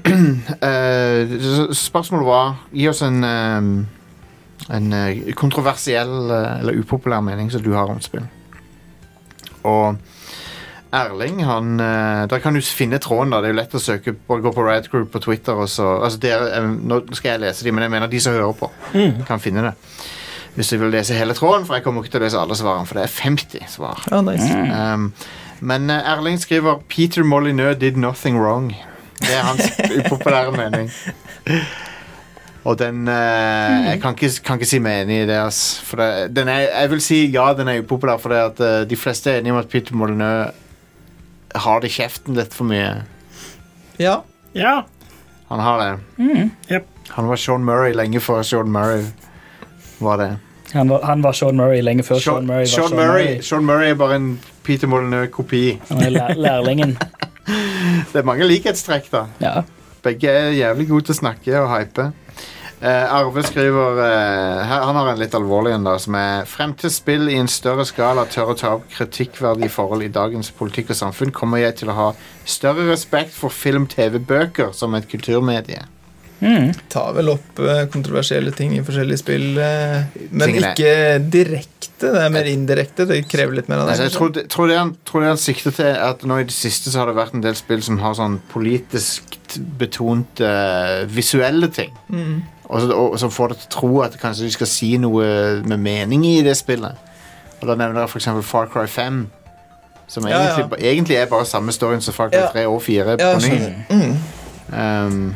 spørsmålet var gi oss en kontroversiell eller upopulær mening som du har om spill. Og Erling, der kan du finne tråden da. Det er jo lett å søke, bare gå på Riot Group på Twitter og så, altså nå skal jeg lese de, men jeg mener de som hører på kan finne det hvis du vil lese hele tråden, for jeg kommer ikke til å lese alle svarene, for det er 50 svar. Nice. Men Erling skriver Peter Molyneux did nothing wrong. Det er hans upopulære mening. Og den jeg kan ikke si meg enig i det, for jeg vil si ja, den er upopulær, for det at de fleste er enige om at Peter Molyneux har det i kjeften litt for mye. Ja. Han har det. Yep. Han var Sean Murray lenge før Sean Murray var det. Han var Sean Murray lenge før Sean Murray var Sean Murray. Sean Murray er bare en Peter Molyneux-kopi. Han er lærlingen. Det er mange likhetstrekk da. Ja. Begge er jævlig gode til å snakke og hype. Arve skriver han har en litt alvorlig en da, som er frem til spill i en større skala tør å ta opp kritikkverdige forhold i dagens politikk og samfunn, kommer jeg til å ha større respekt for film, TV, bøker som et kulturmedie. Ta vel opp kontroversielle ting i forskjellige spill, men ikke direkte. Det er mer indirekte. Det krever litt mer av det. Altså, jeg tror det han sikter til at nå i det siste så har det vært en del spill som har sånn politisk betont visuelle ting, og som får det til å tro at kanskje de skal si noe med mening i det spillet. Og da nevner jeg for eksempel Far Cry 5, som egentlig er bare samme storyen som Far Cry 3 og 4 på ny.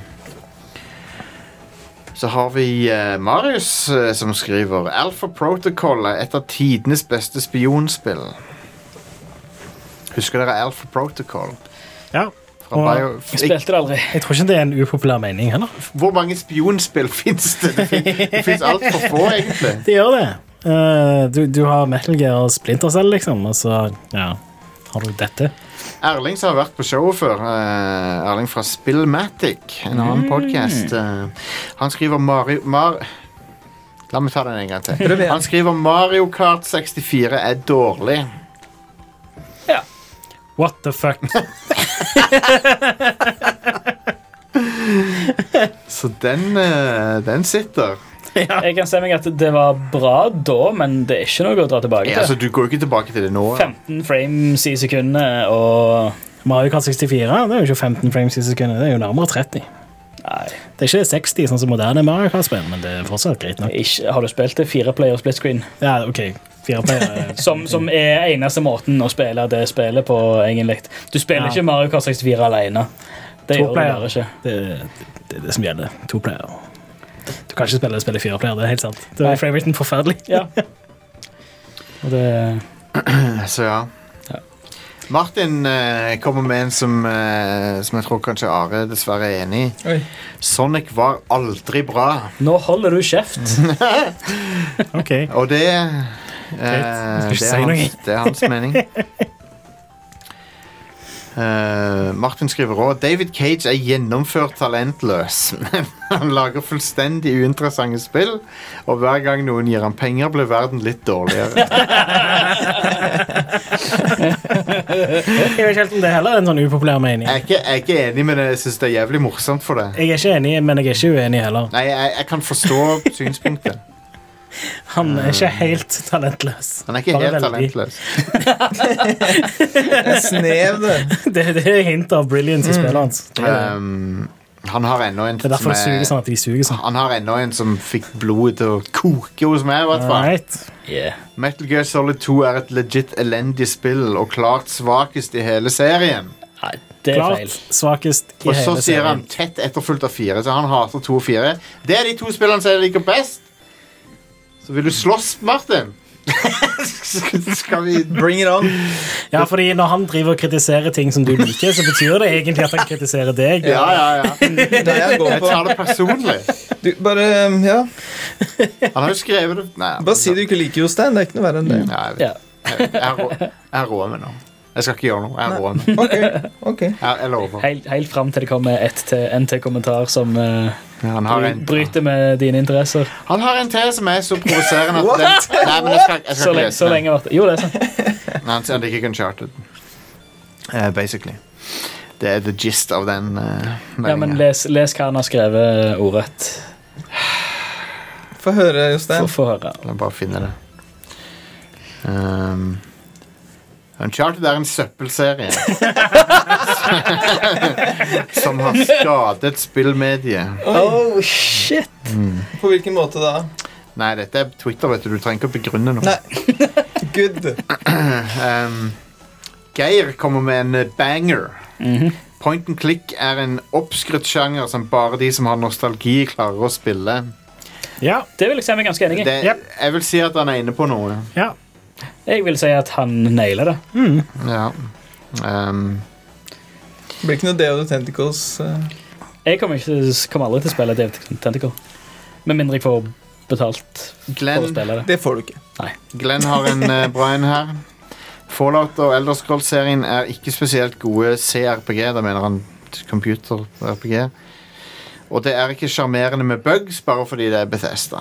Så har vi Marius som skriver Alpha Protocol er et av tidenes beste spionspill. Husker dere Alpha Protocol? Ja. Jeg spilte det aldri. Jeg tror ikke det er en upopulær mening heller. Hvor mange spionspill finnes det? Det finnes alt for få, egentlig. Det gjør det. Du har Metal Gear og Splinter Cell, liksom, og så har du dette. Erling som har vært på showet før, Erling fra Spillmatic, en annen podcast. Han skriver la meg ta den en gang til. Han skriver Mario Kart 64 er dårlig. Ja. What the fuck? Så den sitter. Jeg kan se meg at det var bra da, men det er ikke noe å dra tilbake til. Altså, du går jo ikke tilbake til det nå. 15 frames i sekundet, og Mario Kart 64, det er jo ikke 15 frames i sekundet, det er jo nærmere 30. Nei. Det er ikke 60, sånn som moderne Mario Kart-spill, men det er fortsatt greit nok. Har du spilt det 4-player split screen? Ja, ok. 4-player. som er eneste måten å spille det spillet på, egentlig. Du spiller ikke Mario Kart 64 alene. Det gjør du bare ikke. Det er det som gjelder. 2-player. Du kan ikke spille 4-player, det er helt sant. Det er favoriten forferdelig. Ja. Og det... Så ja. Martin kommer med en som jeg tror kanskje Are dessverre er enig i. Sonic var aldri bra. Nå holder du kjeft. Ok. Og det er hans mening. Martin skriver også David Cage gjennomført talentløs. Men han lager fullstendig uinteressante spill, og hver gang noen gir han penger, blir verden litt dårligere. Jeg vet ikke helt om det heller er en sånn upopulær mening. Jeg er ikke enig, men jeg synes det er jævlig morsomt for det. Jeg er ikke enig, men jeg er ikke uenig heller. Nei, jeg kan forstå synspunktet. Han er ikke helt talentløs. Han er ikke bare helt veldig. talentløs. Snev det. Det er hint av brilliance i spillet hans. Han har ennå en Det er derfor det suger sånn at de suger sånn. Han har ennå en som fikk blodet til å koke hos meg, i hvert fall. Right. Yeah. Metal Gear Solid 2 er et legit elendig spill, og klart svakest i hele serien. Nei, det er feil. Klart svakest i Og hele så sier han serien. tett etterfulgt av 4, så han hater 2 og 4. Det er de 2 spillene som jeg liker best. Så vil du slåss, Martin? Skal vi Bring it on. Ja, fordi når han driver og kritiserer ting som du liker, så betyr det egentlig at han kritiserer deg. Ja. Det jeg går Jeg på. tar det personlig. Du, bare, ja. Han har jo skrevet det. Nei, Bare si du ikke liker Jostein. Det er ikke noe verre enn det. Ja, jeg Ja. vet. Jeg er rå med nå. Jeg skal ikke gjøre noe. Jeg er rå med. Ok. Jeg lover. Helt frem til det kommer en til kommentar som Han har en bryter med dine interesser. Han har en til som er så provoserende at den... Nei, men jeg skal ikke lese Så den. lenge var det. Jo, det er sant. Nei, han sier det ikke Uncharted. Basically. Det er the gist av den Ja, men les hva han har skrevet ordrett. Få høre, Jostein. Få høre. La meg bare finne det. Uncharted er en søppelserie som har skadet spillmediet. Oh, shit. På hvilken måte da? Nei, dette er Twitter, vet du. Du trenger ikke å begrunne noe. Nei. Good. Geir kommer med en banger. Point and click er en oppskrytt sjanger som bare de som har nostalgi klarer å spille. Ja. Det vil jeg si meg ganske enig i. Jeg vil si at han er inne på noe. Ja. Jeg vil si at han nailer det. Ja. Det blir ikke noe Day of the Tentacles. Jeg kommer aldri til å spille Day of the Tentacle. Med mindre jeg får betalt for å spille det. Det får du ikke. Nei. Glenn har en bra en her. Fallout og Elder Scrolls-serien er ikke spesielt gode CRPG. Da mener han computer-RPG. Og det er ikke charmerende med bugs bare fordi det er Bethesda.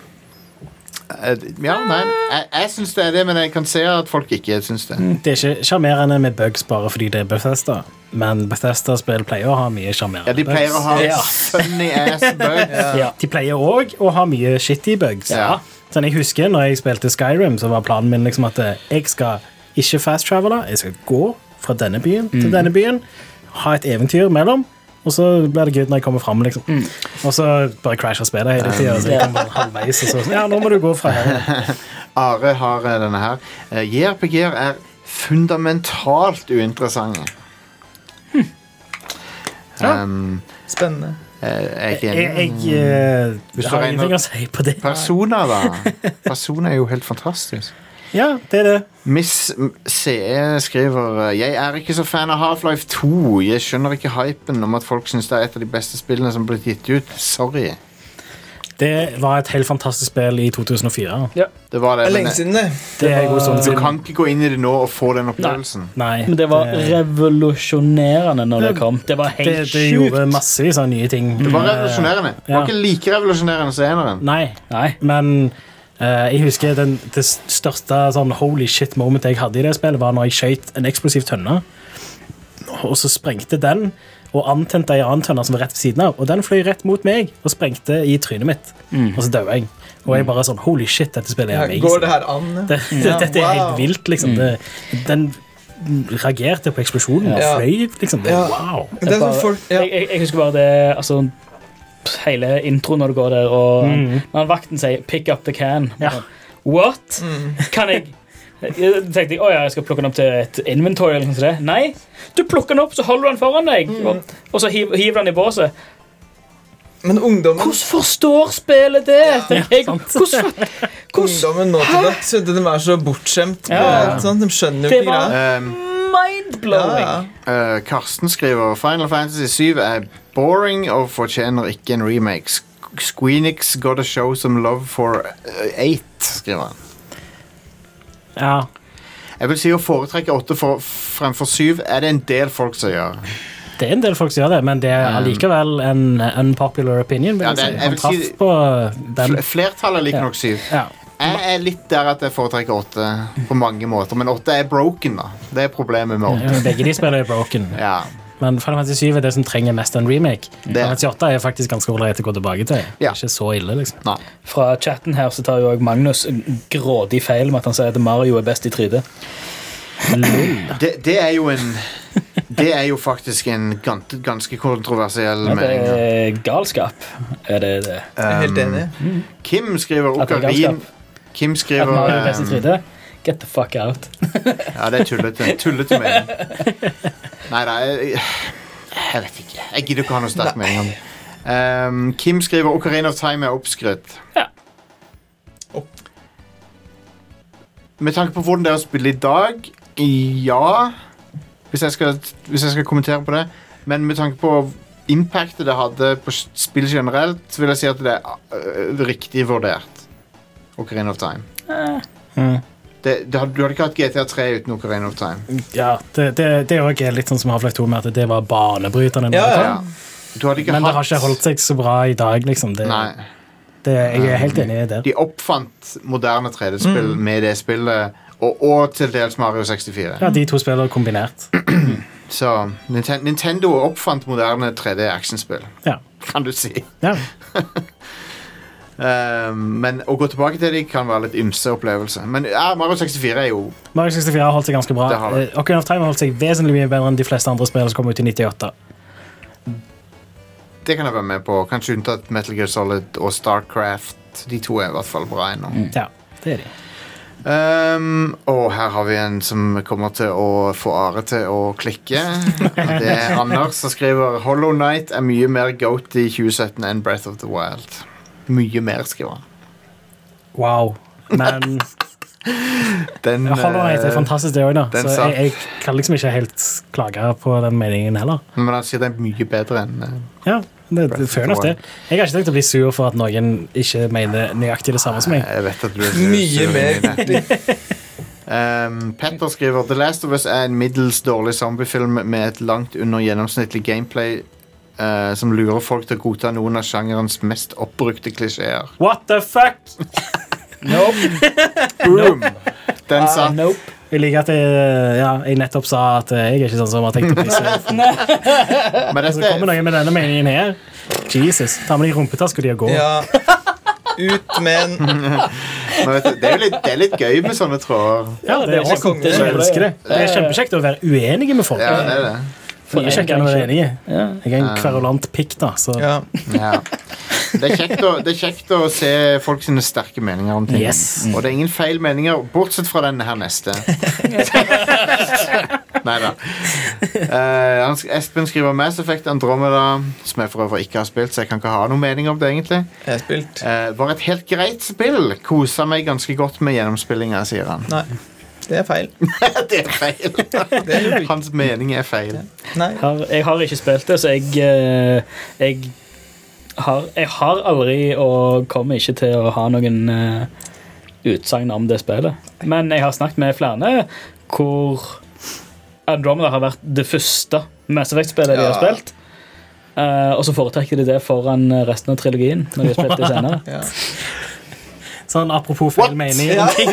Ja, nei. Jeg synes det er det, men jeg kan se at folk ikke synes det. Det er ikke charmerende med bugs bare fordi det er Bethesda. Men Bethesda-spill pleier å ha mye charmerende Ja, de pleier å ha funny ass bugs. Ja. De pleier også å ha mye shitty bugs. Ja. Sånn, jeg husker når jeg spilte Skyrim, så var planen min liksom at jeg skal ikke fast-travele, jeg skal gå fra denne byen til denne byen, ha et eventyr mellom, og så blir det good når jeg kommer frem, liksom. Og så bare crasher spillet hele tiden, så jeg kommer bare halvveis, og så, ja, nå må du gå fra her. Are har denne her. JRPG-er er fundamentalt uinteressante. Spennende. Jeg har ingenting å si på det. Persona da. Persona er jo helt fantastisk. Ja, det er det. Miss CE skriver Jeg er ikke så fan av Half-Life 2. Jeg skjønner ikke hypen om at folk synes det er et av de beste spillene som ble gitt ut. Sorry. Det var et helt fantastisk spill i 2004. Ja. Det var det. Det er lenge siden det. Det er god stund Du siden. kan ikke gå inn i det nå og få den opplevelsen. Nei. Men det var revolusjonerende når det kom. Det var helt Det gjorde massevis av nye ting. Det var revolusjonerende. Det var ikke like revolusjonerende som eneren. Nei. Men jeg husker det største sånn holy shit moment jeg hadde i det spillet var når jeg skjøt en eksplosiv tønne, og så sprengte den og antente en annen tønne som var rett ved siden av, og den fløy rett mot meg og sprengte i trynet mitt, og så døde jeg. Og jeg bare sånn, holy shit, dette spillet er amazing. Går det her an? Dette er helt vilt, liksom. Den reagerte på eksplosjonen og fløy, liksom. Wow. Det er sånn folk, jeg husker bare det, altså hele intro når du går der, og når vakten sier 'pick up the can'. What? Kan jeg tenkte jeg, jeg skal plukke den opp til et inventory eller noe sånt. Nei, du plukker den opp, så holder du den foran deg, og så hiver den i båset. Men ungdommen... Hvordan forstår spillet det? Ungdommen nå til det, så de er så bortskjemt. Sånn, de skjønner jo ikke greia. Mind-blowing. Karsten skriver Final Fantasy 7 er boring og fortjener ikke en remake. Squeenix got a show some love for 8, skriver han. Ja. Jeg vil si å foretrekke 8 fremfor 7 er det en del folk som gjør. Det er en del folk som gjør det, men det er allikevel en unpopular opinion. Ja, jeg vil si flertallet liker nok 7. Ja. Jeg er litt der at jeg foretrekker 8 på mange måter, men 8 er broken da. Det er problemet med 8. Ja, begge de spiller er broken. Ja. Men Final Fantasy 7 er det som trenger mest en remake. Final Fantasy 8 er faktisk ganske ålreit å gå tilbake til. Ja. Ikke så ille, liksom. Nei. Fra chatten her så tar jo også Magnus grådig feil med at han sier at Mario er best i 3D. Det er jo en... Det er jo faktisk en ganske kontroversiell mening. Det er galskap. Er det det? Jeg er helt enig. Kim skriver Ocarina. Kim skriver... At Mario er best i 3D? Get the fuck out. Ja, det er tullete mening. Neida, jeg vet ikke. Jeg gidder ikke ha noe sterk mening om det. Kim skriver Ocarina of Time er oppskrytt. Ja. Med tanke på hvordan dere spiller i dag, ja... Hvis jeg skal kommentere på det. Men med tanke på impactet det hadde på spill generelt, så vil jeg si at det er riktig vurdert. Ocarina of Time. Du hadde ikke hatt GTA 3 uten Ocarina of Time. Ja, det er også litt sånn som Half-Life 2 med at det var banebrytende. Ja. Men det har ikke holdt seg så bra i dag, liksom. Nei. Jeg er helt enig i det. De oppfant moderne 3D-spill med det spillet, og til dels Mario 64. Ja, de 2 spiller kombinert. Så Nintendo oppfant moderne 3D-actionspill, kan du si. Ja. Men å gå tilbake til det kan være litt ymse opplevelse. Men Mario 64 er jo... Mario 64 har holdt seg ganske bra. Ocarina of Time har holdt seg vesentlig mye bedre enn de fleste andre spill som kom ut i 98. Det kan jeg være med på. Kanskje unntatt Metal Gear Solid og StarCraft. De 2 er i hvert fall bra ennå. Ja, det er de. Og her har vi en som kommer til å få Are til å klikke. Det er Anders som skriver Hollow Knight er mye mer goat i 2017 enn Breath of the Wild. Mye mer, skriver han. Wow. Men Hollow Knight er fantastisk det også da. Så jeg kan liksom ikke helt klage på den meningen heller. Men han sier det er mye bedre enn ja, det føler det. Jeg har ikke tenkt å bli sur for at noen ikke mener nøyaktig det samme som meg. Jeg vet at du er mye mer. Petter skriver The Last of Us er en middels dårlig zombiefilm med et langt under gjennomsnittlig gameplay som lurer folk til å godta noen av sjangerens mest oppbrukte klisjeer. What the fuck? Nope. Boom. Den sa nope. Jeg liker at jeg nettopp sa at jeg er ikke sånn som har tenkt å bli sur. Men så kommer noen med denne meningen her. Jesus, ta med de rumpetasker de går. Ja. Ut med en... Det er litt gøy med sånne tråder. Ja, det er også jeg elsker det. Det er kjempekjekt å være uenige med folk. Ja, det er det. For jeg kjekker å være enige. Jeg er en kverulant pikk da, så... Ja. Det er kjekt å se folk sine sterke meninger om ting. Yes. Og det er ingen feil meninger, bortsett fra denne her neste. Neida. Espen skriver Mass Effect Andromeda, som jeg for øvrig ikke har spilt, så jeg kan ikke ha noen mening om det egentlig. Jeg har spilt. Var et helt greit spill. Koset meg ganske godt med gjennomspillinga, sier han. Nei. Det er feil. Det er feil. Hans mening er feil. Nei. Jeg har ikke spilt det, så jeg har aldri og kommer ikke til å ha noen utsagn om det spillet. Men jeg har snakket med flere hvor Andromeda har vært det første Mass Effect-spillet de har spilt. Og så foretrekker de det foran resten av trilogien når de har spilt det senere. Ja. Sånn apropos feil mening om ting.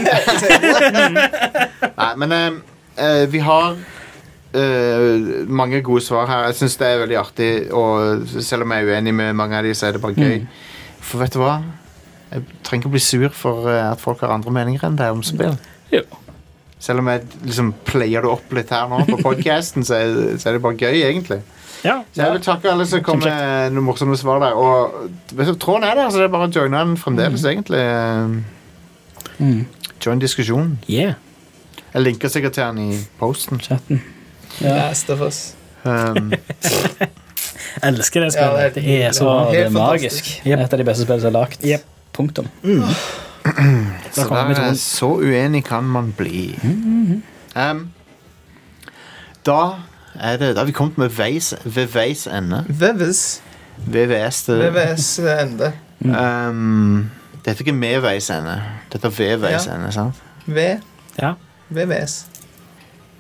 Nei, men vi har mange gode svar her. Jeg synes det er veldig artig, og selv om jeg er uenig med mange av de, så er det bare gøy. For vet du hva? Jeg trenger ikke bli sur for at folk har andre meninger enn det om spill. Jo. Selv om jeg liksom player det opp litt her nå på podcasten, så er det bare gøy egentlig. Ja. Så jeg vil takke alle som kom med noen morsomme svar der. Og vet du, tråden er der, så det er bare å joine den fremdeles egentlig. Join diskusjonen. Yeah. Jeg linker sikkert til den i posten. Chatten. Last of Us. Elsker det spillet. Det er så det er magisk. Et av de beste spillene som er lagt. Yep. Punktum. Så der så uenig kan man bli. Da har vi kommet med ved veis ende. VVS ende. Dette er ikke med veis ende. Dette er ved veis ende, sant? V. Ja. VVS.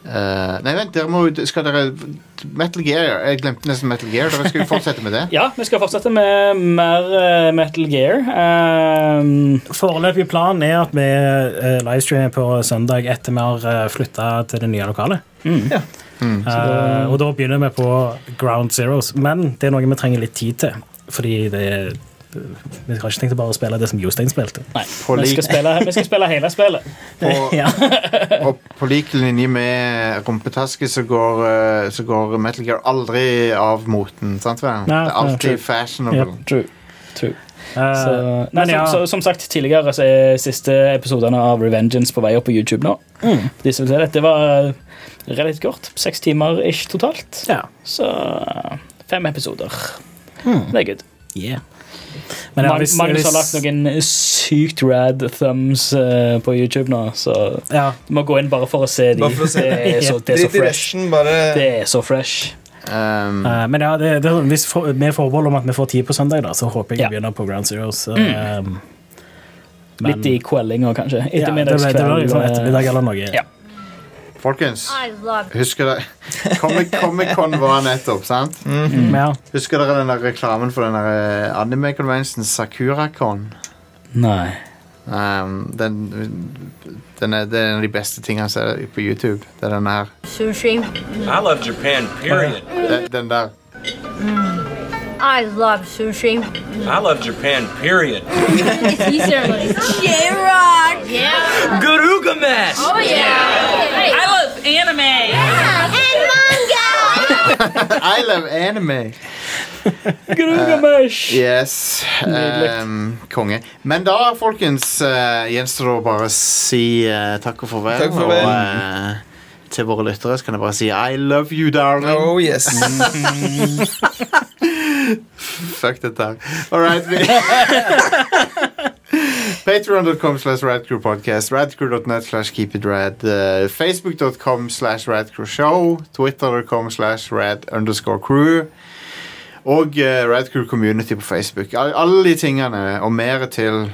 Nei, vent, skal dere Metal Gear, jeg glemte nesten Metal Gear. Dere skal jo fortsette med det. Ja, vi skal fortsette med mer Metal Gear. Foreløpig plan at vi livestreamer på søndag etter vi har flyttet til det nye lokalet. Ja. Og da begynner vi på Ground Zeroes. Men det noe vi trenger litt tid til, fordi vi har ikke tenkt å bare spille det som Jostein spilte. Nei, vi skal spille hele spillet. Og på like linje med Rumpetaske så går Metal Gear aldri av moten, sant vel? Det er alltid fashionable. True. Som sagt tidligere så siste episodene av Revengeance på vei opp på YouTube nå. De som ser dette var relativt kort, 6 timer ish totalt. Så 5 episoder. Det er good. Magnus har lagt noen sykt rad thumbs på YouTube nå, så du må gå inn bare for å se de. Det er så fresh. Det er så fresh. Men hvis vi får forbehold om at vi får tid på søndag da, så håper jeg vi begynner på Ground Zeroes. Litt i kveldinger kanskje. Det blir ettermiddag eller noe. Folkens, husker dere Comic-Con var nettopp, sant? Husker dere den der reklamen for den der anime-convention Sakura-Con? Nei. Det er en av de beste tingene jeg ser på YouTube. Det er den her. Sushi. I love Japan, period. Den der. I love sushi. I love Japan, period. It's easier like J-Rock. Yeah. Garugamesh. Oh yeah. I love anime. Yeah. And manga. I love anime. Garugamesh. Yes. Konge. Men da, folkens, gjenstår det å bare si takk og farvel. Takk for farvel. Til våre lyttere kan jeg bare si I love you, darling. Oh, yes. Fuck dette her. All right. Patreon.com/radcrewpodcast, radcrew.net/keepitrad, facebook.com/radcrewshow, twitter.com/rad_crew og Radcrew Community på Facebook. Alle de tingene og mer til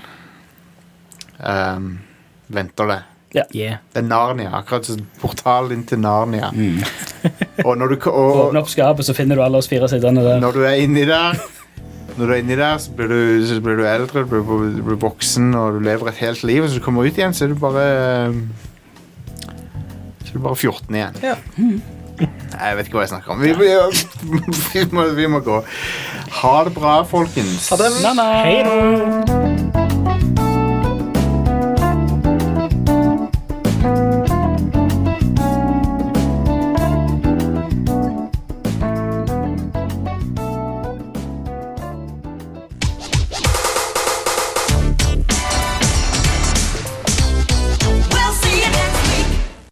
venter det. Det er Narnia, akkurat som portal inn til Narnia. Og når du åpner opp skapet, så finner du alle oss 4 sidene der. Når du er inni der, så blir du eldre, du blir voksen, og du lever et helt liv, og så du kommer ut igjen, så er du bare 14 igjen. Jeg vet ikke hva jeg snakker om. Vi må gå. Ha det bra, folkens. Ha det. Hei da.